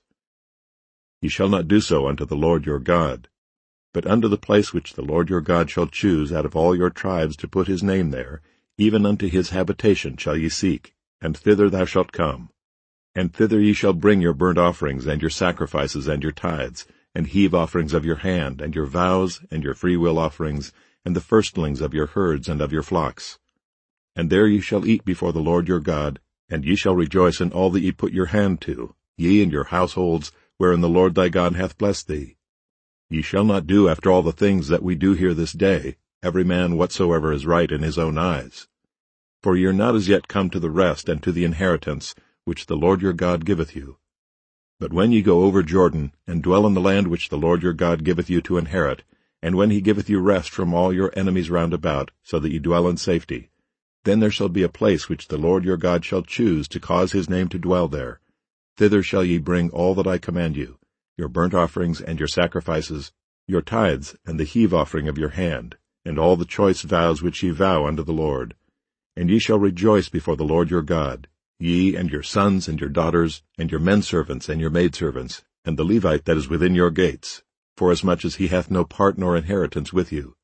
Ye shall not do so unto the Lord your God, but unto the place which the Lord your God shall choose out of all your tribes to put his name there, even unto his habitation shall ye seek, and thither thou shalt come. And thither ye shall bring your burnt offerings, and your sacrifices, and your tithes, and heave offerings of your hand, and your vows, and your freewill offerings, and the firstlings of your herds and of your flocks. And there ye shall eat before the Lord your God, and ye shall rejoice in all that ye put your hand to, ye and your households, wherein the Lord thy God hath blessed thee. Ye shall not do after all the things that we do here this day, every man whatsoever is right in his own eyes. For ye are not as yet come to the rest and to the inheritance which the Lord your God giveth you. But when ye go over Jordan, and dwell in the land which the Lord your God giveth you to inherit, and when he giveth you rest from all your enemies round about, so that ye dwell in safety, then there shall be a place which the Lord your God shall choose to cause his name to dwell there. Thither shall ye bring all that I command you, your burnt offerings and your sacrifices, your tithes and the heave offering of your hand, and all the choice vows which ye vow unto the Lord. And ye shall rejoice before the Lord your God, ye and your sons and your daughters, and your menservants and your maidservants, and the Levite that is within your gates, forasmuch as he hath no part nor inheritance with you.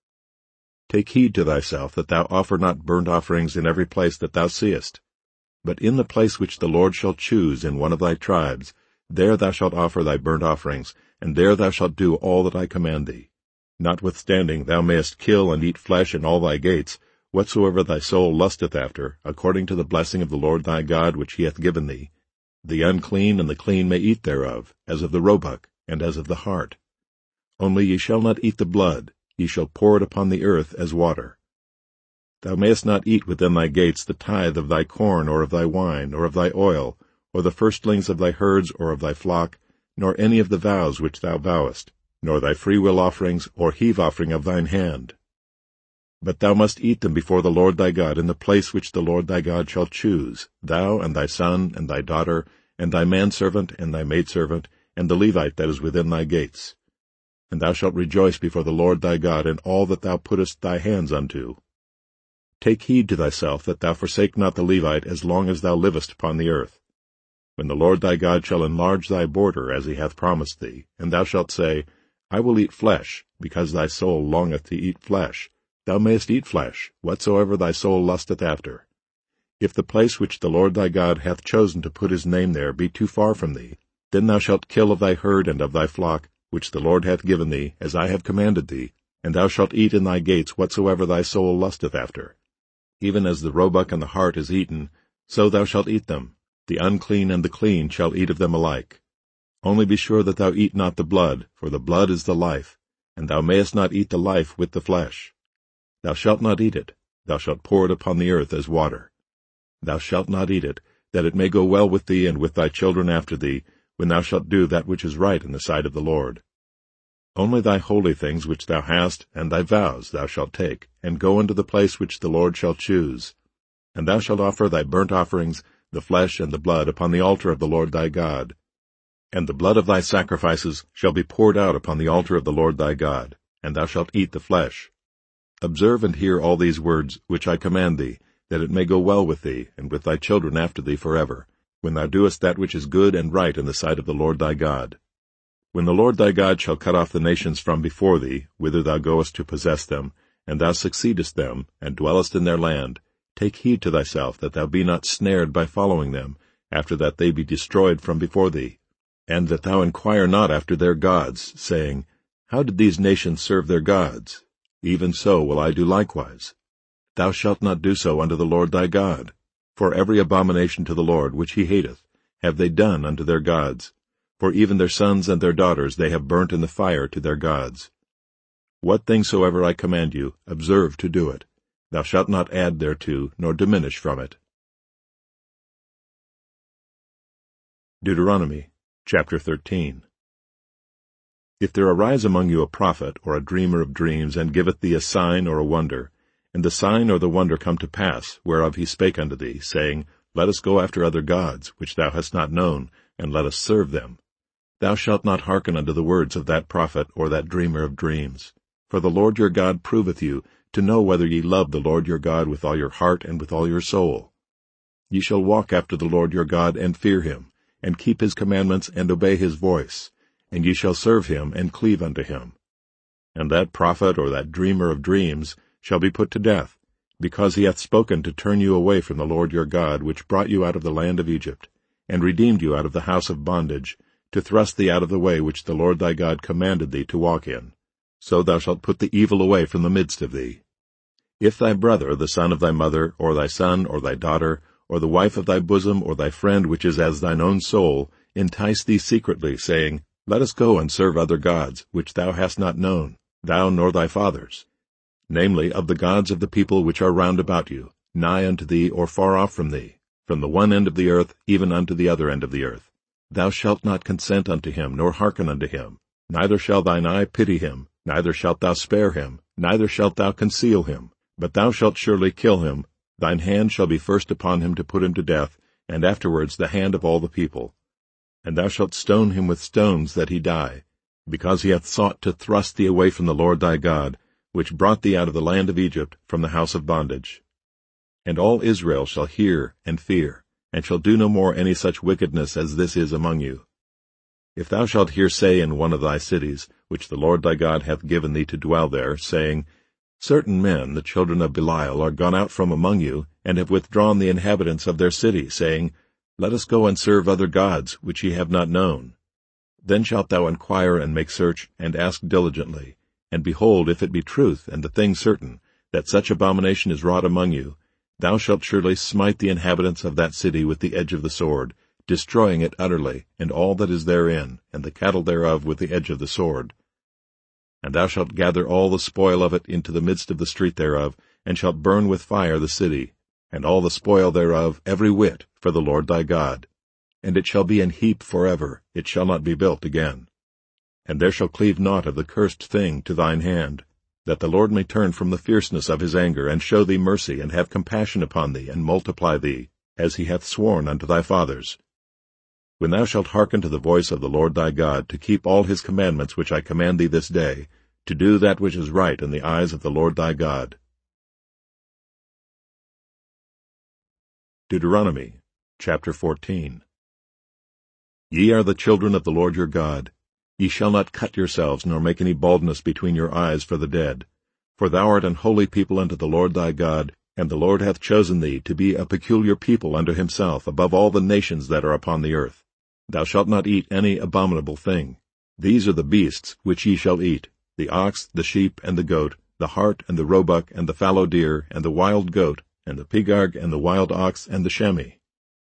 Take heed to thyself that thou offer not burnt offerings in every place that thou seest, but in the place which the Lord shall choose in one of thy tribes, there thou shalt offer thy burnt offerings, and there thou shalt do all that I command thee. Notwithstanding thou mayest kill and eat flesh in all thy gates, whatsoever thy soul lusteth after, according to the blessing of the Lord thy God which he hath given thee. The unclean and the clean may eat thereof, as of the roebuck, and as of the hart. Only ye shall not eat the blood, ye shall pour it upon the earth as water. Thou mayest not eat within thy gates the tithe of thy corn, or of thy wine, or of thy oil, or the firstlings of thy herds or of thy flock, nor any of the vows which thou vowest, nor thy freewill offerings or heave offering of thine hand. But thou must eat them before the Lord thy God in the place which the Lord thy God shall choose, thou and thy son and thy daughter, and thy manservant and thy maidservant, and the Levite that is within thy gates. And thou shalt rejoice before the Lord thy God in all that thou puttest thy hands unto. Take heed to thyself that thou forsake not the Levite as long as thou livest upon the earth. When the Lord thy God shall enlarge thy border as he hath promised thee, and thou shalt say, I will eat flesh, because thy soul longeth to eat flesh, thou mayest eat flesh, whatsoever thy soul lusteth after. If the place which the Lord thy God hath chosen to put his name there be too far from thee, then thou shalt kill of thy herd and of thy flock, which the Lord hath given thee, as I have commanded thee, and thou shalt eat in thy gates whatsoever thy soul lusteth after. Even as the roebuck and the hart is eaten, so thou shalt eat them. The unclean and the clean shall eat of them alike. Only be sure that thou eat not the blood, for the blood is the life, and thou mayest not eat the life with the flesh. Thou shalt not eat it, thou shalt pour it upon the earth as water. Thou shalt not eat it, that it may go well with thee and with thy children after thee, when thou shalt do that which is right in the sight of the Lord. Only thy holy things which thou hast, and thy vows thou shalt take, and go into the place which the Lord shall choose. And thou shalt offer thy burnt offerings, the flesh and the blood, upon the altar of the Lord thy God. And the blood of thy sacrifices shall be poured out upon the altar of the Lord thy God, and thou shalt eat the flesh. Observe and hear all these words which I command thee, that it may go well with thee, and with thy children after thee forever, when thou doest that which is good and right in the sight of the Lord thy God. When the Lord thy God shall cut off the nations from before thee, whither thou goest to possess them, and thou succeedest them, and dwellest in their land, take heed to thyself that thou be not snared by following them, after that they be destroyed from before thee, and that thou inquire not after their gods, saying, How did these nations serve their gods? Even so will I do likewise. Thou shalt not do so unto the Lord thy God. For every abomination to the Lord which he hateth have they done unto their gods, for even their sons and their daughters they have burnt in the fire to their gods. What thing soever I command you, observe to do it. Thou shalt not add thereto, nor diminish from it. Deuteronomy chapter thirteen. If there arise among you a prophet or a dreamer of dreams, and giveth thee a sign or a wonder, and the sign or the wonder come to pass, whereof he spake unto thee, saying, Let us go after other gods, which thou hast not known, and let us serve them, thou shalt not hearken unto the words of that prophet or that dreamer of dreams. For the Lord your God proveth you, to know whether ye love the Lord your God with all your heart and with all your soul. Ye shall walk after the Lord your God, and fear him, and keep his commandments, and obey his voice, and ye shall serve him, and cleave unto him. And that prophet or that dreamer of dreams shall be put to death, because he hath spoken to turn you away from the Lord your God, which brought you out of the land of Egypt, and redeemed you out of the house of bondage, to thrust thee out of the way which the Lord thy God commanded thee to walk in. So thou shalt put the evil away from the midst of thee. If thy brother, the son of thy mother, or thy son, or thy daughter, or the wife of thy bosom, or thy friend which is as thine own soul, entice thee secretly, saying, Let us go and serve other gods, which thou hast not known, thou nor thy fathers, namely, of the gods of the people which are round about you, nigh unto thee or far off from thee, from the one end of the earth even unto the other end of the earth. Thou shalt not consent unto him, nor hearken unto him, neither shall thine eye pity him, neither shalt thou spare him, neither shalt thou conceal him, but thou shalt surely kill him. Thine hand shall be first upon him to put him to death, and afterwards the hand of all the people. And thou shalt stone him with stones that he die, because he hath sought to thrust thee away from the Lord thy God, which brought thee out of the land of Egypt, from the house of bondage. And all Israel shall hear and fear, and shall do no more any such wickedness as this is among you. If thou shalt hear say in one of thy cities, which the Lord thy God hath given thee to dwell there, saying, Certain men, the children of Belial, are gone out from among you, and have withdrawn the inhabitants of their city, saying, Let us go and serve other gods, which ye have not known. Then shalt thou inquire and make search, and ask diligently. And behold, if it be truth, and the thing certain, that such abomination is wrought among you, thou shalt surely smite the inhabitants of that city with the edge of the sword, destroying it utterly, and all that is therein, and the cattle thereof with the edge of the sword. And thou shalt gather all the spoil of it into the midst of the street thereof, and shalt burn with fire the city, and all the spoil thereof, every whit, for the Lord thy God. And it shall be an heap forever, it shall not be built again. and there shall cleave naught of the cursed thing to thine hand, that the Lord may turn from the fierceness of his anger, and show thee mercy, and have compassion upon thee, and multiply thee, as he hath sworn unto thy fathers. When thou shalt hearken to the voice of the Lord thy God, to keep all his commandments which I command thee this day, to do that which is right in the eyes of the Lord thy God. Deuteronomy chapter fourteen. Ye are the children of the Lord your God. Ye shall not cut yourselves, nor make any baldness between your eyes for the dead. For thou art an holy people unto the Lord thy God, and the Lord hath chosen thee to be a peculiar people unto himself above all the nations that are upon the earth. Thou shalt not eat any abominable thing. These are the beasts which ye shall eat, the ox, the sheep, and the goat, the hart, and the roebuck, and the fallow deer, and the wild goat, and the pigarg, and the wild ox, and the chamois.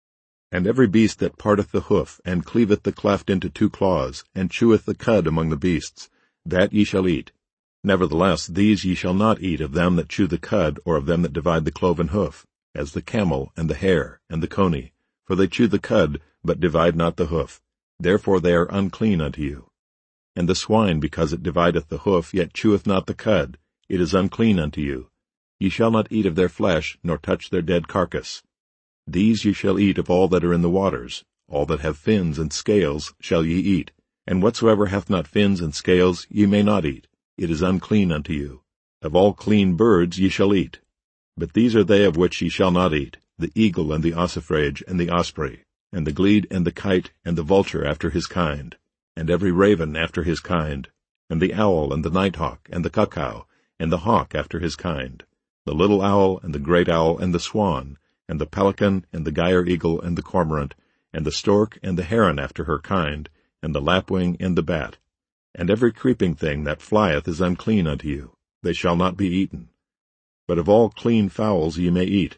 And every beast that parteth the hoof, and cleaveth the cleft into two claws, and cheweth the cud among the beasts, that ye shall eat. Nevertheless these ye shall not eat of them that chew the cud, or of them that divide the cloven hoof, as the camel, and the hare, and the coney, for they chew the cud, but divide not the hoof. Therefore they are unclean unto you. And the swine, because it divideth the hoof, yet cheweth not the cud, it is unclean unto you. Ye shall not eat of their flesh, nor touch their dead carcass. These ye shall eat of all that are in the waters. All that have fins and scales shall ye eat, and whatsoever hath not fins and scales ye may not eat. It is unclean unto you. Of all clean birds ye shall eat. But these are they of which ye shall not eat, the eagle, and the ossifrage, and the osprey, and the glede, and the kite, and the vulture after his kind, and every raven after his kind, and the owl, and the nighthawk, and the cuckoo, and the hawk after his kind, the little owl, and the great owl, and the swan, and the pelican, and the gyre eagle, and the cormorant, and the stork, and the heron after her kind, and the lapwing, and the bat. And every creeping thing that flieth is unclean unto you. They shall not be eaten. But of all clean fowls ye may eat.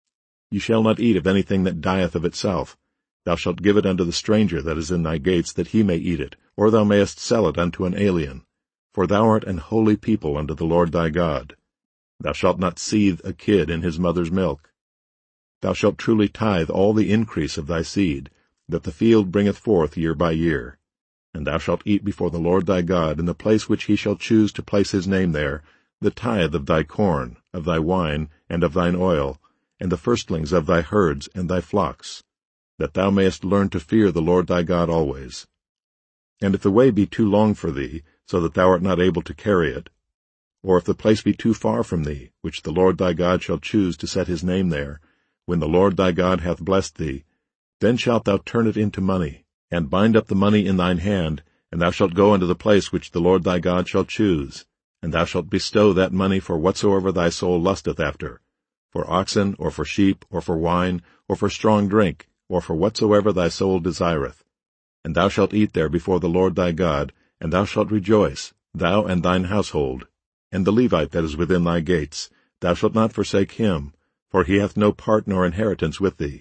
Ye shall not eat of anything that dieth of itself. Thou shalt give it unto the stranger that is in thy gates, that he may eat it, or thou mayest sell it unto an alien. For thou art an holy people unto the Lord thy God. Thou shalt not seethe a kid in his mother's milk. Thou shalt truly tithe all the increase of thy seed, that the field bringeth forth year by year. And thou shalt eat before the Lord thy God, in the place which he shall choose to place his name there, the tithe of thy corn, of thy wine, and of thine oil, and the firstlings of thy herds and thy flocks, that thou mayest learn to fear the Lord thy God always. And if the way be too long for thee, so that thou art not able to carry it, or if the place be too far from thee, which the Lord thy God shall choose to set his name there, when the Lord thy God hath blessed thee, then shalt thou turn it into money, and bind up the money in thine hand, and thou shalt go unto the place which the Lord thy God shall choose, and thou shalt bestow that money for whatsoever thy soul lusteth after, for oxen, or for sheep, or for wine, or for strong drink, or for whatsoever thy soul desireth. And thou shalt eat there before the Lord thy God, and thou shalt rejoice, thou and thine household, and the Levite that is within thy gates. Thou shalt not forsake him, for he hath no part nor inheritance with thee.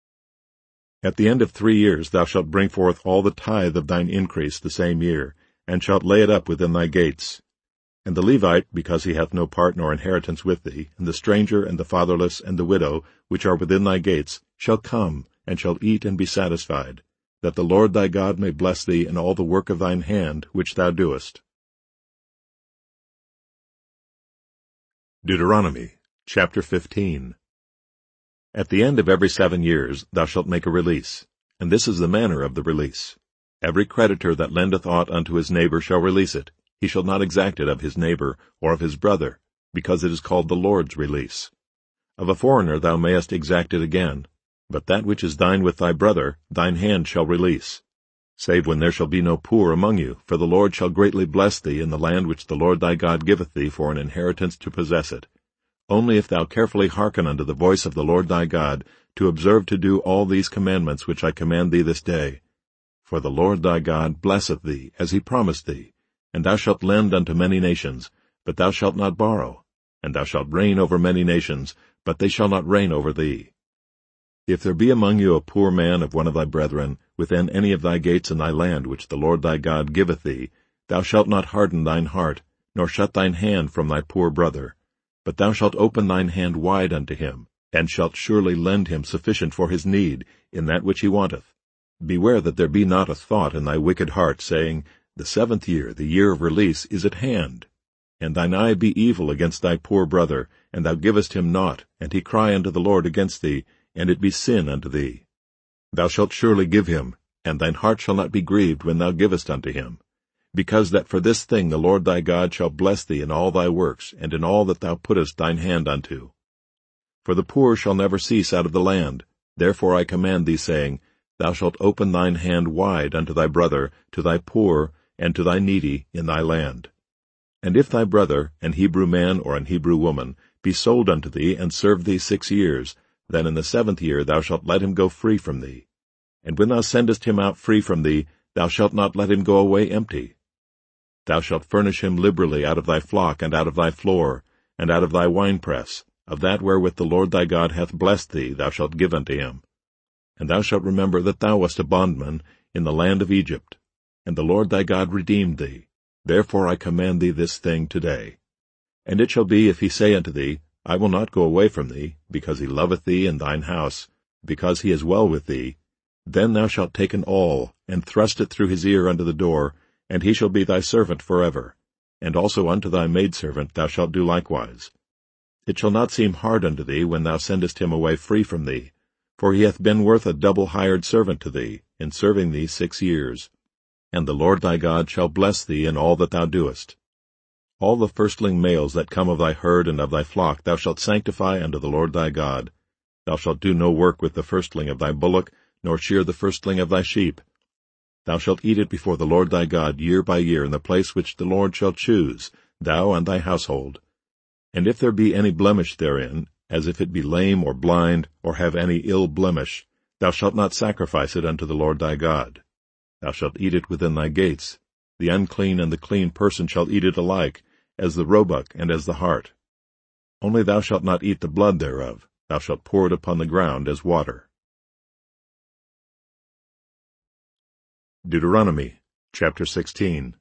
At the end of three years thou shalt bring forth all the tithe of thine increase the same year, and shalt lay it up within thy gates. And the Levite, because he hath no part nor inheritance with thee, and the stranger, and the fatherless, and the widow, which are within thy gates, shall come, and shall eat and be satisfied, that the Lord thy God may bless thee in all the work of thine hand which thou doest. Deuteronomy chapter fifteen. At the end of every seven years thou shalt make a release, and this is the manner of the release. Every creditor that lendeth aught unto his neighbor shall release it. He shall not exact it of his neighbor, or of his brother, because it is called the Lord's release. Of a foreigner thou mayest exact it again, but that which is thine with thy brother, thine hand shall release. Save when there shall be no poor among you, for the Lord shall greatly bless thee in the land which the Lord thy God giveth thee for an inheritance to possess it. Only if thou carefully hearken unto the voice of the Lord thy God, to observe to do all these commandments which I command thee this day. For the Lord thy God blesseth thee, as he promised thee, and thou shalt lend unto many nations, but thou shalt not borrow, and thou shalt reign over many nations, but they shall not reign over thee. If there be among you a poor man of one of thy brethren, within any of thy gates in thy land which the Lord thy God giveth thee, thou shalt not harden thine heart, nor shut thine hand from thy poor brother, but thou shalt open thine hand wide unto him, and shalt surely lend him sufficient for his need, in that which he wanteth. Beware that there be not a thought in thy wicked heart, saying, The seventh year, the year of release, is at hand. And thine eye be evil against thy poor brother, and thou givest him naught, and he cry unto the Lord against thee, and it be sin unto thee. Thou shalt surely give him, and thine heart shall not be grieved when thou givest unto him. Because that for this thing the Lord thy God shall bless thee in all thy works, and in all that thou puttest thine hand unto. For the poor shall never cease out of the land. Therefore I command thee, saying, Thou shalt open thine hand wide unto thy brother, to thy poor, and to thy needy in thy land. And if thy brother, an Hebrew man or an Hebrew woman, be sold unto thee, and serve thee six years, then in the seventh year thou shalt let him go free from thee. And when thou sendest him out free from thee, thou shalt not let him go away empty. Thou shalt furnish him liberally out of thy flock, and out of thy floor, and out of thy winepress, of that wherewith the Lord thy God hath blessed thee thou shalt give unto him. And thou shalt remember that thou wast a bondman in the land of Egypt, and the Lord thy God redeemed thee. Therefore I command thee this thing today. And it shall be, if he say unto thee, I will not go away from thee, because he loveth thee and thine house, because he is well with thee, then thou shalt take an awl, and thrust it through his ear unto the door, and he shall be thy servant forever. And also unto thy maidservant thou shalt do likewise. It shall not seem hard unto thee when thou sendest him away free from thee, for he hath been worth a double hired servant to thee, in serving thee six years. And the Lord thy God shall bless thee in all that thou doest. All the firstling males that come of thy herd and of thy flock thou shalt sanctify unto the Lord thy God. Thou shalt do no work with the firstling of thy bullock, nor shear the firstling of thy sheep. Thou shalt eat it before the Lord thy God year by year in the place which the Lord shall choose, thou and thy household. And if there be any blemish therein, as if it be lame or blind, or have any ill blemish, thou shalt not sacrifice it unto the Lord thy God. Thou shalt eat it within thy gates. The unclean and the clean person shall eat it alike, as the roebuck and as the hart. Only thou shalt not eat the blood thereof. Thou shalt pour it upon the ground as water. Deuteronomy chapter sixteen.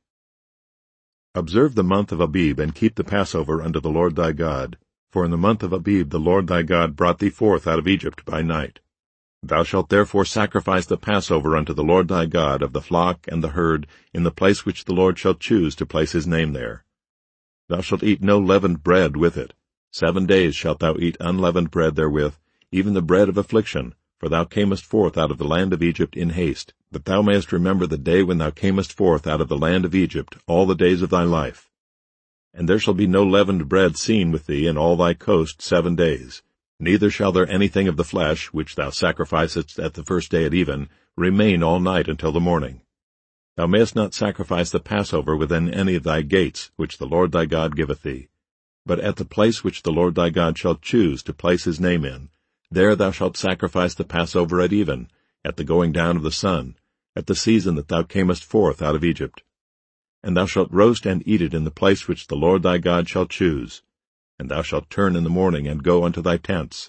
Observe the month of Abib, and keep the Passover unto the Lord thy God. For in the month of Abib the Lord thy God brought thee forth out of Egypt by night. Thou shalt therefore sacrifice the Passover unto the Lord thy God of the flock and the herd in the place which the Lord shall choose to place his name there. Thou shalt eat no leavened bread with it. Seven days shalt thou eat unleavened bread therewith, even the bread of affliction, for thou camest forth out of the land of Egypt in haste, that thou mayest remember the day when thou camest forth out of the land of Egypt all the days of thy life. And there shall be no leavened bread seen with thee in all thy coast seven days. Neither shall there anything of the flesh, which thou sacrificest at the first day at even, remain all night until the morning. Thou mayest not sacrifice the Passover within any of thy gates, which the Lord thy God giveth thee. But at the place which the Lord thy God shall choose to place his name in, there thou shalt sacrifice the Passover at even, at the going down of the sun, at the season that thou camest forth out of Egypt. And thou shalt roast and eat it in the place which the Lord thy God shall choose. And thou shalt turn in the morning and go unto thy tents.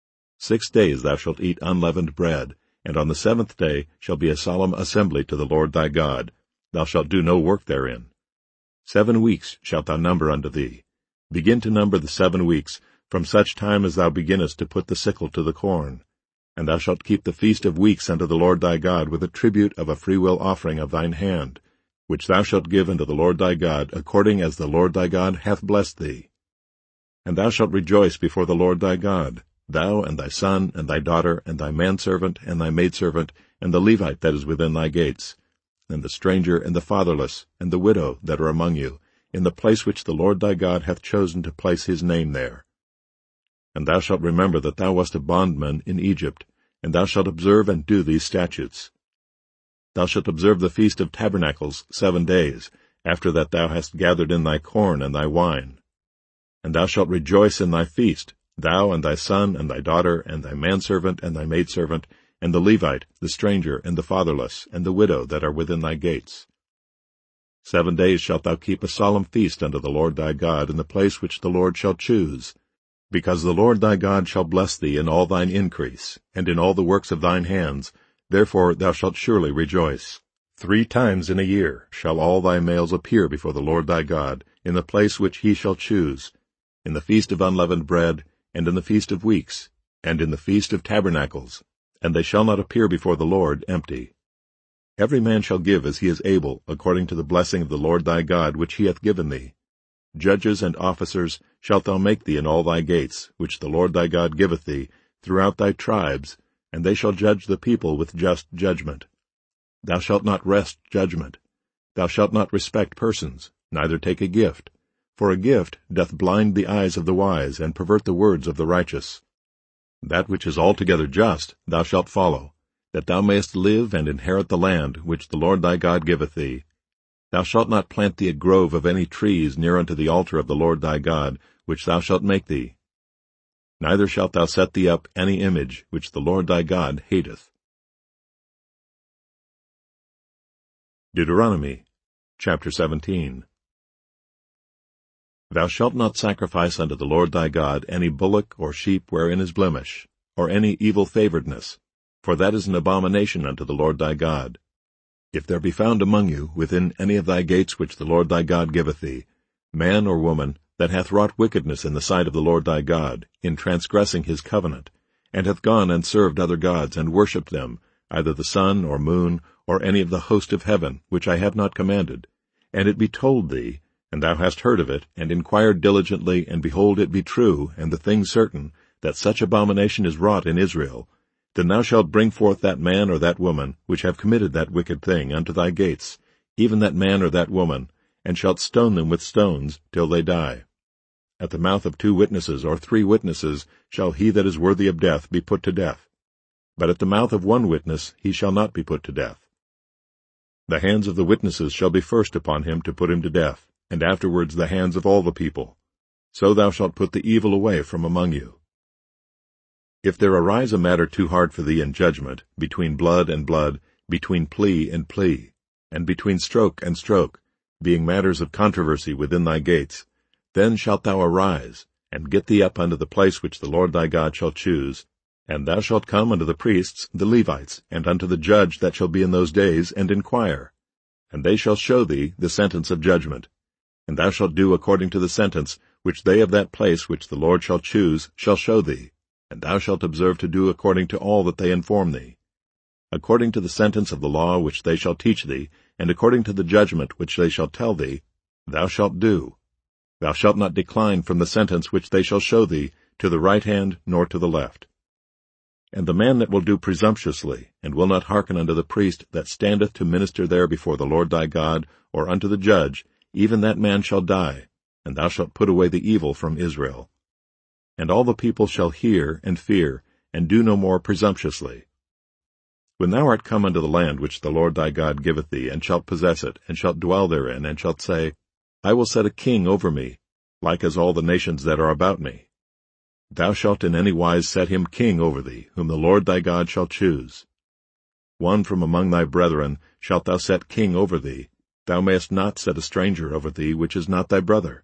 Six days thou shalt eat unleavened bread, and on the seventh day shall be a solemn assembly to the Lord thy God. Thou shalt do no work therein. Seven weeks shalt thou number unto thee. Begin to number the seven weeks, from such time as thou beginnest to put the sickle to the corn. And thou shalt keep the feast of weeks unto the Lord thy God with a tribute of a freewill offering of thine hand, which thou shalt give unto the Lord thy God, according as the Lord thy God hath blessed thee. And thou shalt rejoice before the Lord thy God, thou and thy son and thy daughter and thy manservant and thy maidservant and the Levite that is within thy gates, and the stranger and the fatherless and the widow that are among you, in the place which the Lord thy God hath chosen to place his name there. And thou shalt remember that thou wast a bondman in Egypt, and thou shalt observe and do these statutes. Thou shalt observe the feast of tabernacles seven days, after that thou hast gathered in thy corn and thy wine. And thou shalt rejoice in thy feast, thou and thy son and thy daughter and thy manservant and thy maidservant, and the Levite, the stranger, and the fatherless, and the widow that are within thy gates. Seven days shalt thou keep a solemn feast unto the Lord thy God in the place which the Lord shall choose, because the Lord thy God shall bless thee in all thine increase, and in all the works of thine hands. Therefore thou shalt surely rejoice. Three times in a year shall all thy males appear before the Lord thy God, in the place which he shall choose, in the feast of unleavened bread, and in the feast of weeks, and in the feast of tabernacles, and they shall not appear before the Lord empty. Every man shall give as he is able, according to the blessing of the Lord thy God, which he hath given thee. Judges and officers shalt thou make thee in all thy gates, which the Lord thy God giveth thee, throughout thy tribes, and they shall judge the people with just judgment. Thou shalt not wrest judgment. Thou shalt not respect persons, neither take a gift. For a gift doth blind the eyes of the wise, and pervert the words of the righteous. That which is altogether just thou shalt follow, that thou mayest live and inherit the land which the Lord thy God giveth thee. Thou shalt not plant thee a grove of any trees near unto the altar of the Lord thy God, which thou shalt make thee. Neither shalt thou set thee up any image which the Lord thy God hateth. Deuteronomy chapter seventeen. Thou shalt not sacrifice unto the Lord thy God any bullock or sheep wherein is blemish, or any evil favoredness, for that is an abomination unto the Lord thy God. If there be found among you, within any of thy gates which the Lord thy God giveth thee, man or woman that hath wrought wickedness in the sight of the Lord thy God, in transgressing his covenant, and hath gone and served other gods, and worshipped them, either the sun or moon, or any of the host of heaven, which I have not commanded, and it be told thee, and thou hast heard of it, and inquired diligently, and behold, it be true, and the thing certain, that such abomination is wrought in Israel, then thou shalt bring forth that man or that woman, which have committed that wicked thing, unto thy gates, even that man or that woman, and shalt stone them with stones till they die. At the mouth of two witnesses or three witnesses shall he that is worthy of death be put to death. But at the mouth of one witness he shall not be put to death. The hands of the witnesses shall be first upon him to put him to death, and afterwards the hands of all the people. So thou shalt put the evil away from among you. If there arise a matter too hard for thee in judgment, between blood and blood, between plea and plea, and between stroke and stroke, being matters of controversy within thy gates, then shalt thou arise, and get thee up unto the place which the Lord thy God shall choose, and thou shalt come unto the priests, the Levites, and unto the judge that shall be in those days, and inquire. And they shall show thee the sentence of judgment. And thou shalt do according to the sentence which they of that place which the Lord shall choose shall show thee, and thou shalt observe to do according to all that they inform thee. According to the sentence of the law which they shall teach thee, and according to the judgment which they shall tell thee, thou shalt do. Thou shalt not decline from the sentence which they shall show thee, to the right hand nor to the left. And the man that will do presumptuously, and will not hearken unto the priest that standeth to minister there before the Lord thy God, or unto the judge, even that man shall die, and thou shalt put away the evil from Israel. And all the people shall hear and fear, and do no more presumptuously. When thou art come unto the land which the Lord thy God giveth thee, and shalt possess it, and shalt dwell therein, and shalt say, I will set a king over me, like as all the nations that are about me. Thou shalt in any wise set him king over thee, whom the Lord thy God shall choose. One from among thy brethren shalt thou set king over thee. Thou mayest not set a stranger over thee which is not thy brother.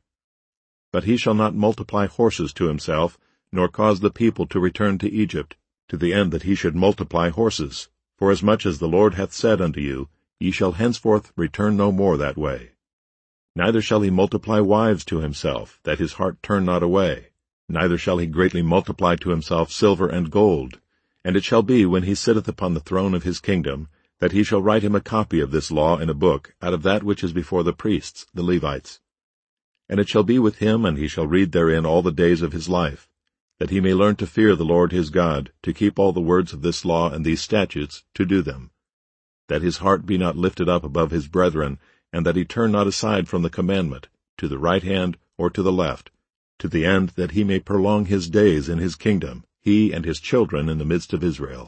But he shall not multiply horses to himself, nor cause the people to return to Egypt, to the end that he should multiply horses. Forasmuch as the Lord hath said unto you, Ye shall henceforth return no more that way. Neither shall he multiply wives to himself, that his heart turn not away. Neither shall he greatly multiply to himself silver and gold. And it shall be, when he sitteth upon the throne of his kingdom, that he shall write him a copy of this law in a book, out of that which is before the priests, the Levites. And it shall be with him, and he shall read therein all the days of his life, that he may learn to fear the Lord his God, to keep all the words of this law and these statutes, to do them, that his heart be not lifted up above his brethren, and that he turn not aside from the commandment, to the right hand or to the left, to the end that he may prolong his days in his kingdom, he and his children in the midst of Israel.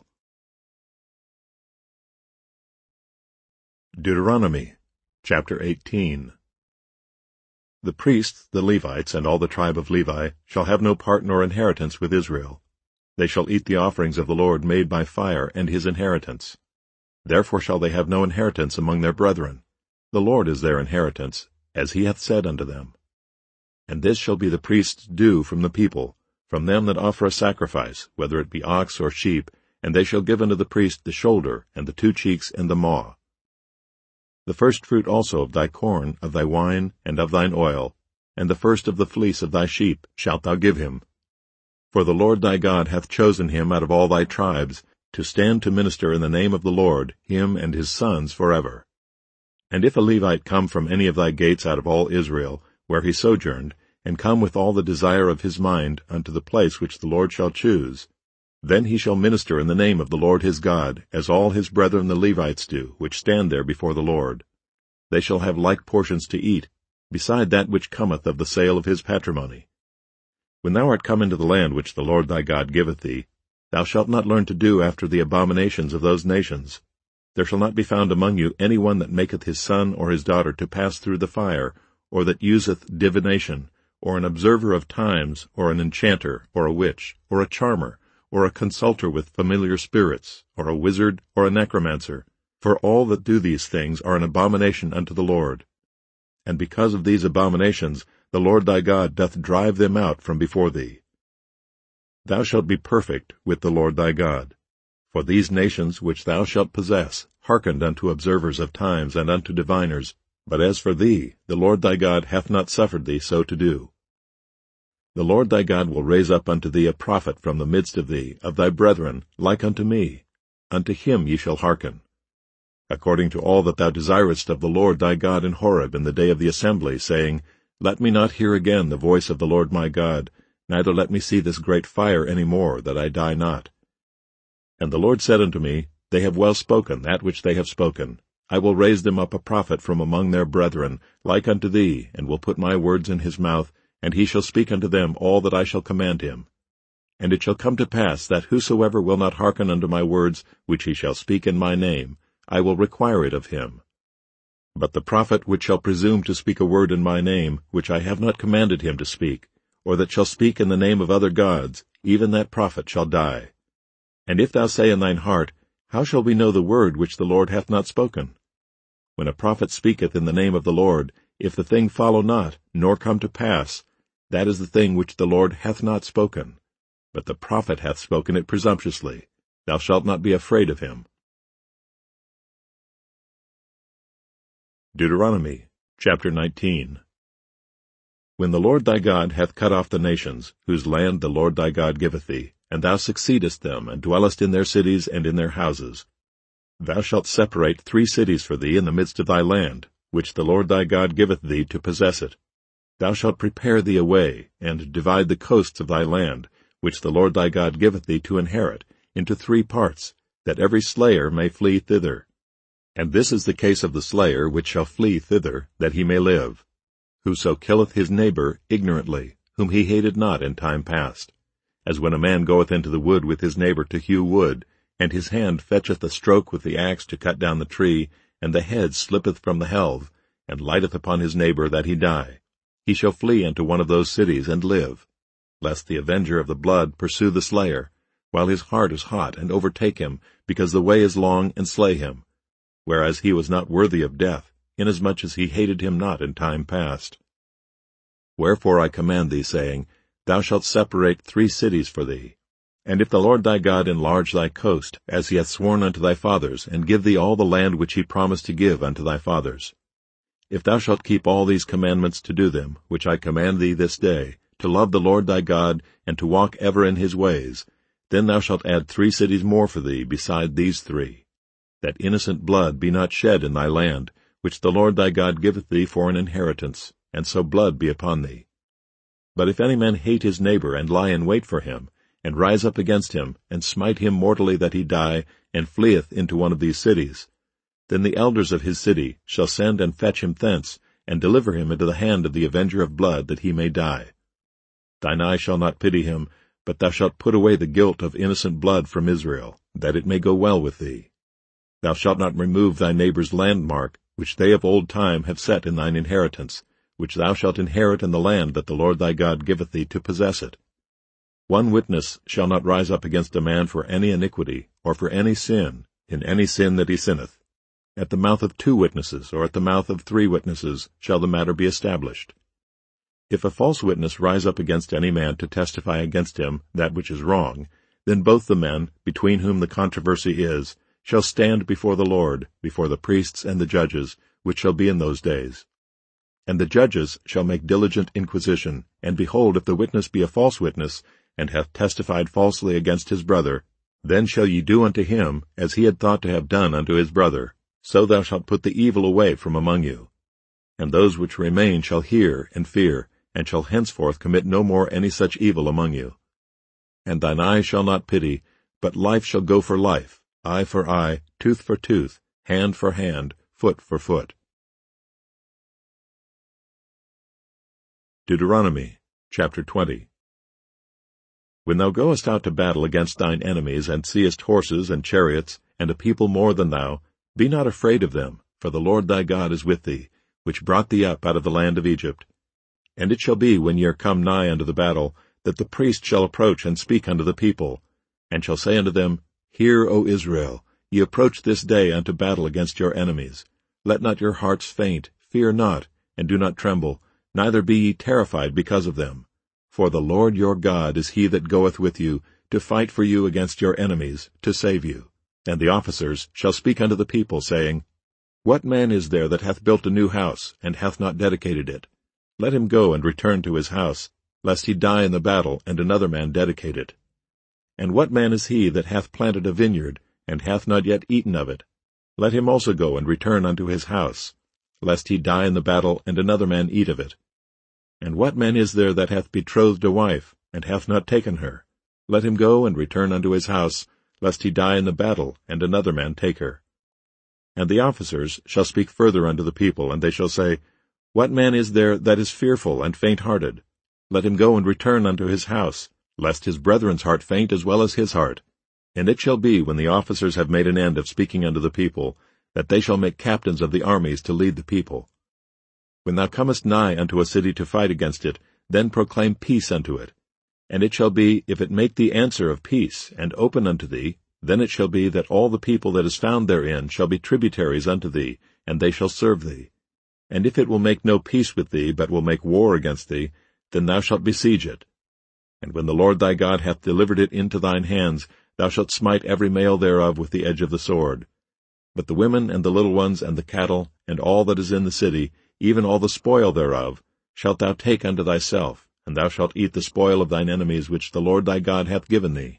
Deuteronomy chapter eighteen. The priests, the Levites, and all the tribe of Levi, shall have no part nor inheritance with Israel. They shall eat the offerings of the Lord made by fire, and his inheritance. Therefore shall they have no inheritance among their brethren. The Lord is their inheritance, as he hath said unto them. And this shall be the priest's due from the people, from them that offer a sacrifice, whether it be ox or sheep, and they shall give unto the priest the shoulder, and the two cheeks, and the maw. The first fruit also of thy corn, of thy wine, and of thine oil, and the first of the fleece of thy sheep shalt thou give him. For the Lord thy God hath chosen him out of all thy tribes, to stand to minister in the name of the Lord, him and his sons forever. And if a Levite come from any of thy gates out of all Israel, where he sojourned, and come with all the desire of his mind unto the place which the Lord shall choose, then he shall minister in the name of the Lord his God, as all his brethren the Levites do, which stand there before the Lord. They shall have like portions to eat, beside that which cometh of the sale of his patrimony. When thou art come into the land which the Lord thy God giveth thee, thou shalt not learn to do after the abominations of those nations. There shall not be found among you any one that maketh his son or his daughter to pass through the fire, or that useth divination, or an observer of times, or an enchanter, or a witch, or a charmer, or a consulter with familiar spirits, or a wizard, or a necromancer, for all that do these things are an abomination unto the Lord. And because of these abominations the Lord thy God doth drive them out from before thee. Thou shalt be perfect with the Lord thy God. For these nations which thou shalt possess hearkened unto observers of times and unto diviners, but as for thee, the Lord thy God hath not suffered thee so to do. The Lord thy God will raise up unto thee a prophet from the midst of thee, of thy brethren, like unto me. Unto him ye shall hearken. According to all that thou desirest of the Lord thy God in Horeb in the day of the assembly, saying, Let me not hear again the voice of the Lord my God, neither let me see this great fire any more, that I die not. And the Lord said unto me, They have well spoken that which they have spoken. I will raise them up a prophet from among their brethren, like unto thee, and will put my words in his mouth, and he shall speak unto them all that I shall command him. And it shall come to pass that whosoever will not hearken unto my words, which he shall speak in my name, I will require it of him. But the prophet which shall presume to speak a word in my name, which I have not commanded him to speak, or that shall speak in the name of other gods, even that prophet shall die. And if thou say in thine heart, How shall we know the word which the Lord hath not spoken? When a prophet speaketh in the name of the Lord, if the thing follow not, nor come to pass, that is the thing which the Lord hath not spoken. But the prophet hath spoken it presumptuously. Thou shalt not be afraid of him. Deuteronomy chapter nineteen. When the Lord thy God hath cut off the nations, whose land the Lord thy God giveth thee, and thou succeedest them, and dwellest in their cities and in their houses, thou shalt separate three cities for thee in the midst of thy land, which the Lord thy God giveth thee to possess it. Thou shalt prepare thee a way, and divide the coasts of thy land, which the Lord thy God giveth thee to inherit, into three parts, that every slayer may flee thither. And this is the case of the slayer which shall flee thither, that he may live. Whoso killeth his neighbor ignorantly, whom he hated not in time past, as when a man goeth into the wood with his neighbor to hew wood, and his hand fetcheth a stroke with the axe to cut down the tree, and the head slippeth from the helve, and lighteth upon his neighbor that he die. He shall flee unto one of those cities and live, lest the avenger of the blood pursue the slayer, while his heart is hot, and overtake him, because the way is long, and slay him, whereas he was not worthy of death, inasmuch as he hated him not in time past. Wherefore I command thee, saying, Thou shalt separate three cities for thee. And if the Lord thy God enlarge thy coast, as he hath sworn unto thy fathers, and give thee all the land which he promised to give unto thy fathers, if thou shalt keep all these commandments to do them, which I command thee this day, to love the Lord thy God, and to walk ever in his ways, then thou shalt add three cities more for thee beside these three, that innocent blood be not shed in thy land, which the Lord thy God giveth thee for an inheritance, and so blood be upon thee. But if any man hate his neighbor, and lie in wait for him, and rise up against him, and smite him mortally that he die, and fleeth into one of these cities, then the elders of his city shall send and fetch him thence, and deliver him into the hand of the avenger of blood, that he may die. Thine eye shall not pity him, but thou shalt put away the guilt of innocent blood from Israel, that it may go well with thee. Thou shalt not remove thy neighbor's landmark, which they of old time have set in thine inheritance, which thou shalt inherit in the land that the Lord thy God giveth thee to possess it. One witness shall not rise up against a man for any iniquity, or for any sin, in any sin that he sinneth. At the mouth of two witnesses, or at the mouth of three witnesses, shall the matter be established. If a false witness rise up against any man to testify against him that which is wrong, then both the men, between whom the controversy is, shall stand before the Lord, before the priests and the judges, which shall be in those days. And the judges shall make diligent inquisition, and behold, if the witness be a false witness, and hath testified falsely against his brother, Then shall ye do unto him as he had thought to have done unto his brother, so thou shalt put the evil away from among you. And those which remain shall hear and fear, and shall henceforth commit no more any such evil among you. And thine eye shall not pity, but life shall go for life, eye for eye, tooth for tooth, hand for hand, foot for foot. Deuteronomy chapter twenty. When thou goest out to battle against thine enemies, and seest horses and chariots, and a people more than thou, be not afraid of them, for the Lord thy God is with thee, which brought thee up out of the land of Egypt. And it shall be, when ye are come nigh unto the battle, that the priest shall approach and speak unto the people, and shall say unto them, Hear, O Israel, ye approach this day unto battle against your enemies. Let not your hearts faint, fear not, and do not tremble, neither be ye terrified because of them. For the Lord your God is he that goeth with you, to fight for you against your enemies, to save you. And the officers shall speak unto the people, saying, What man is there that hath built a new house, and hath not dedicated it? Let him go and return to his house, lest he die in the battle, and another man dedicate it. And what man is he that hath planted a vineyard, and hath not yet eaten of it? Let him also go and return unto his house, lest he die in the battle, and another man eat of it. And what man is there that hath betrothed a wife, and hath not taken her? Let him go and return unto his house, lest he die in the battle, and another man take her. And the officers shall speak further unto the people, and they shall say, What man is there that is fearful and faint-hearted? Let him go and return unto his house, lest his brethren's heart faint as well as his heart. And it shall be, when the officers have made an end of speaking unto the people, that they shall make captains of the armies to lead the people. When thou comest nigh unto a city to fight against it, then proclaim peace unto it. And it shall be, if it make thee answer of peace, and open unto thee, then it shall be that all the people that is found therein shall be tributaries unto thee, and they shall serve thee. And if it will make no peace with thee, but will make war against thee, then thou shalt besiege it. And when the Lord thy God hath delivered it into thine hands, thou shalt smite every male thereof with the edge of the sword. But the women and the little ones and the cattle, and all that is in the city, even all the spoil thereof, shalt thou take unto thyself, and thou shalt eat the spoil of thine enemies which the Lord thy God hath given thee.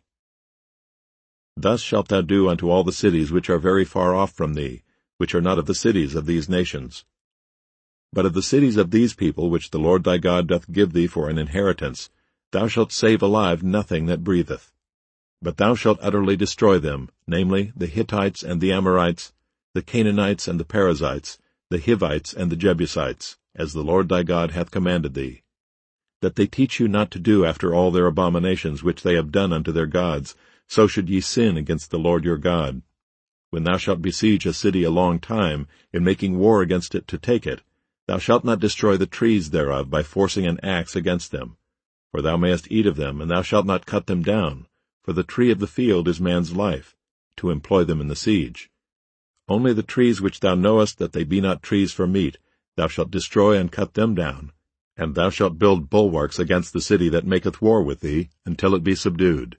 Thus shalt thou do unto all the cities which are very far off from thee, which are not of the cities of these nations. But of the cities of these people which the Lord thy God doth give thee for an inheritance, thou shalt save alive nothing that breatheth. But thou shalt utterly destroy them, namely, the Hittites and the Amorites, the Canaanites and the Perizzites, the Hivites and the Jebusites, as the Lord thy God hath commanded thee, that they teach you not to do after all their abominations which they have done unto their gods, so should ye sin against the Lord your God. When thou shalt besiege a city a long time, in making war against it to take it, thou shalt not destroy the trees thereof by forcing an axe against them. For thou mayest eat of them, and thou shalt not cut them down, for the tree of the field is man's life, to employ them in the siege. Only the trees which thou knowest that they be not trees for meat, thou shalt destroy and cut them down, and thou shalt build bulwarks against the city that maketh war with thee, until it be subdued.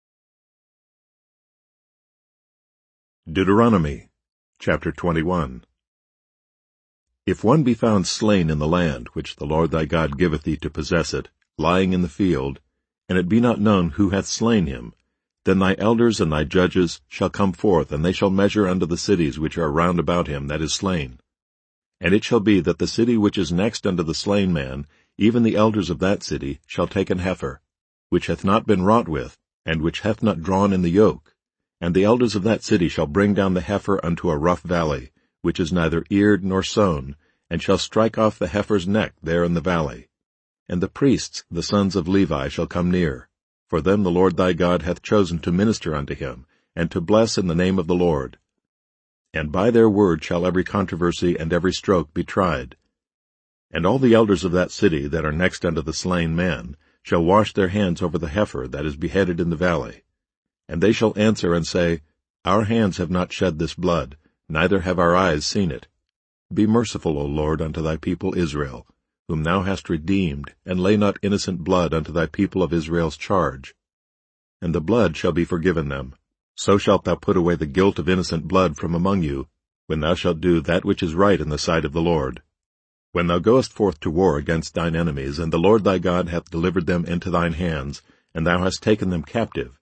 Deuteronomy chapter twenty-one. If one be found slain in the land which the Lord thy God giveth thee to possess it, lying in the field, and it be not known who hath slain him, then thy elders and thy judges shall come forth, and they shall measure unto the cities which are round about him that is slain. And it shall be that the city which is next unto the slain man, even the elders of that city, shall take an heifer, which hath not been wrought with, and which hath not drawn in the yoke. And the elders of that city shall bring down the heifer unto a rough valley, which is neither eared nor sown, and shall strike off the heifer's neck there in the valley. And the priests, the sons of Levi, shall come near. For them the Lord thy God hath chosen to minister unto him, and to bless in the name of the Lord. And by their word shall every controversy and every stroke be tried. And all the elders of that city that are next unto the slain man shall wash their hands over the heifer that is beheaded in the valley. And they shall answer and say, Our hands have not shed this blood, neither have our eyes seen it. Be merciful, O Lord, unto thy people Israel, whom thou hast redeemed, and lay not innocent blood unto thy people of Israel's charge. And the blood shall be forgiven them. So shalt thou put away the guilt of innocent blood from among you, when thou shalt do that which is right in the sight of the Lord. When thou goest forth to war against thine enemies, and the Lord thy God hath delivered them into thine hands, and thou hast taken them captive,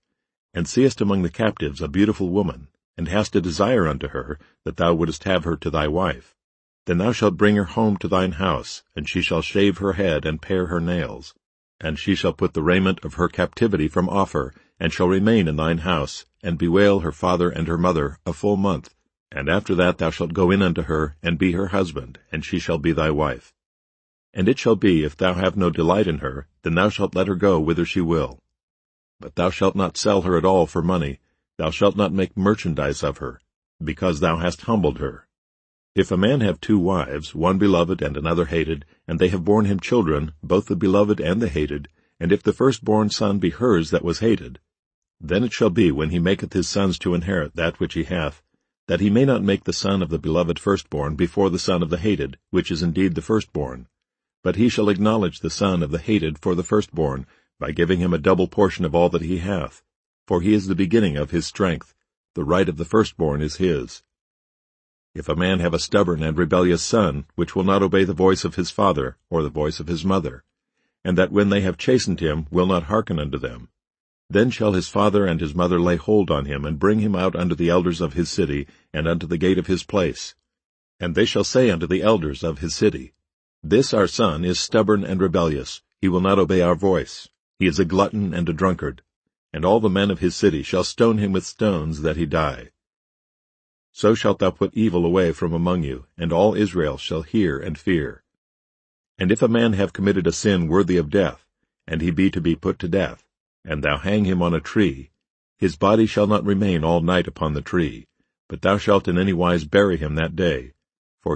and seest among the captives a beautiful woman, and hast a desire unto her, that thou wouldest have her to thy wife, then thou shalt bring her home to thine house, and she shall shave her head and pare her nails. And she shall put the raiment of her captivity from off her, and shall remain in thine house, and bewail her father and her mother a full month. And after that thou shalt go in unto her, and be her husband, and she shall be thy wife. And it shall be, if thou have no delight in her, then thou shalt let her go whither she will. But thou shalt not sell her at all for money, thou shalt not make merchandise of her, because thou hast humbled her. If a man have two wives, one beloved and another hated, and they have borne him children, both the beloved and the hated, and if the firstborn son be hers that was hated, then it shall be, when he maketh his sons to inherit that which he hath, that he may not make the son of the beloved firstborn before the son of the hated, which is indeed the firstborn. But he shall acknowledge the son of the hated for the firstborn, by giving him a double portion of all that he hath. For he is the beginning of his strength, the right of the firstborn is his. If a man have a stubborn and rebellious son, which will not obey the voice of his father, or the voice of his mother, and that when they have chastened him will not hearken unto them, then shall his father and his mother lay hold on him, and bring him out unto the elders of his city, and unto the gate of his place. And they shall say unto the elders of his city, This our son is stubborn and rebellious, he will not obey our voice. He is a glutton and a drunkard. And all the men of his city shall stone him with stones, that he die. So shalt thou put evil away from among you, and all Israel shall hear and fear. And if a man have committed a sin worthy of death, and he be to be put to death, and thou hang him on a tree, his body shall not remain all night upon the tree, but thou shalt in any wise bury him that day,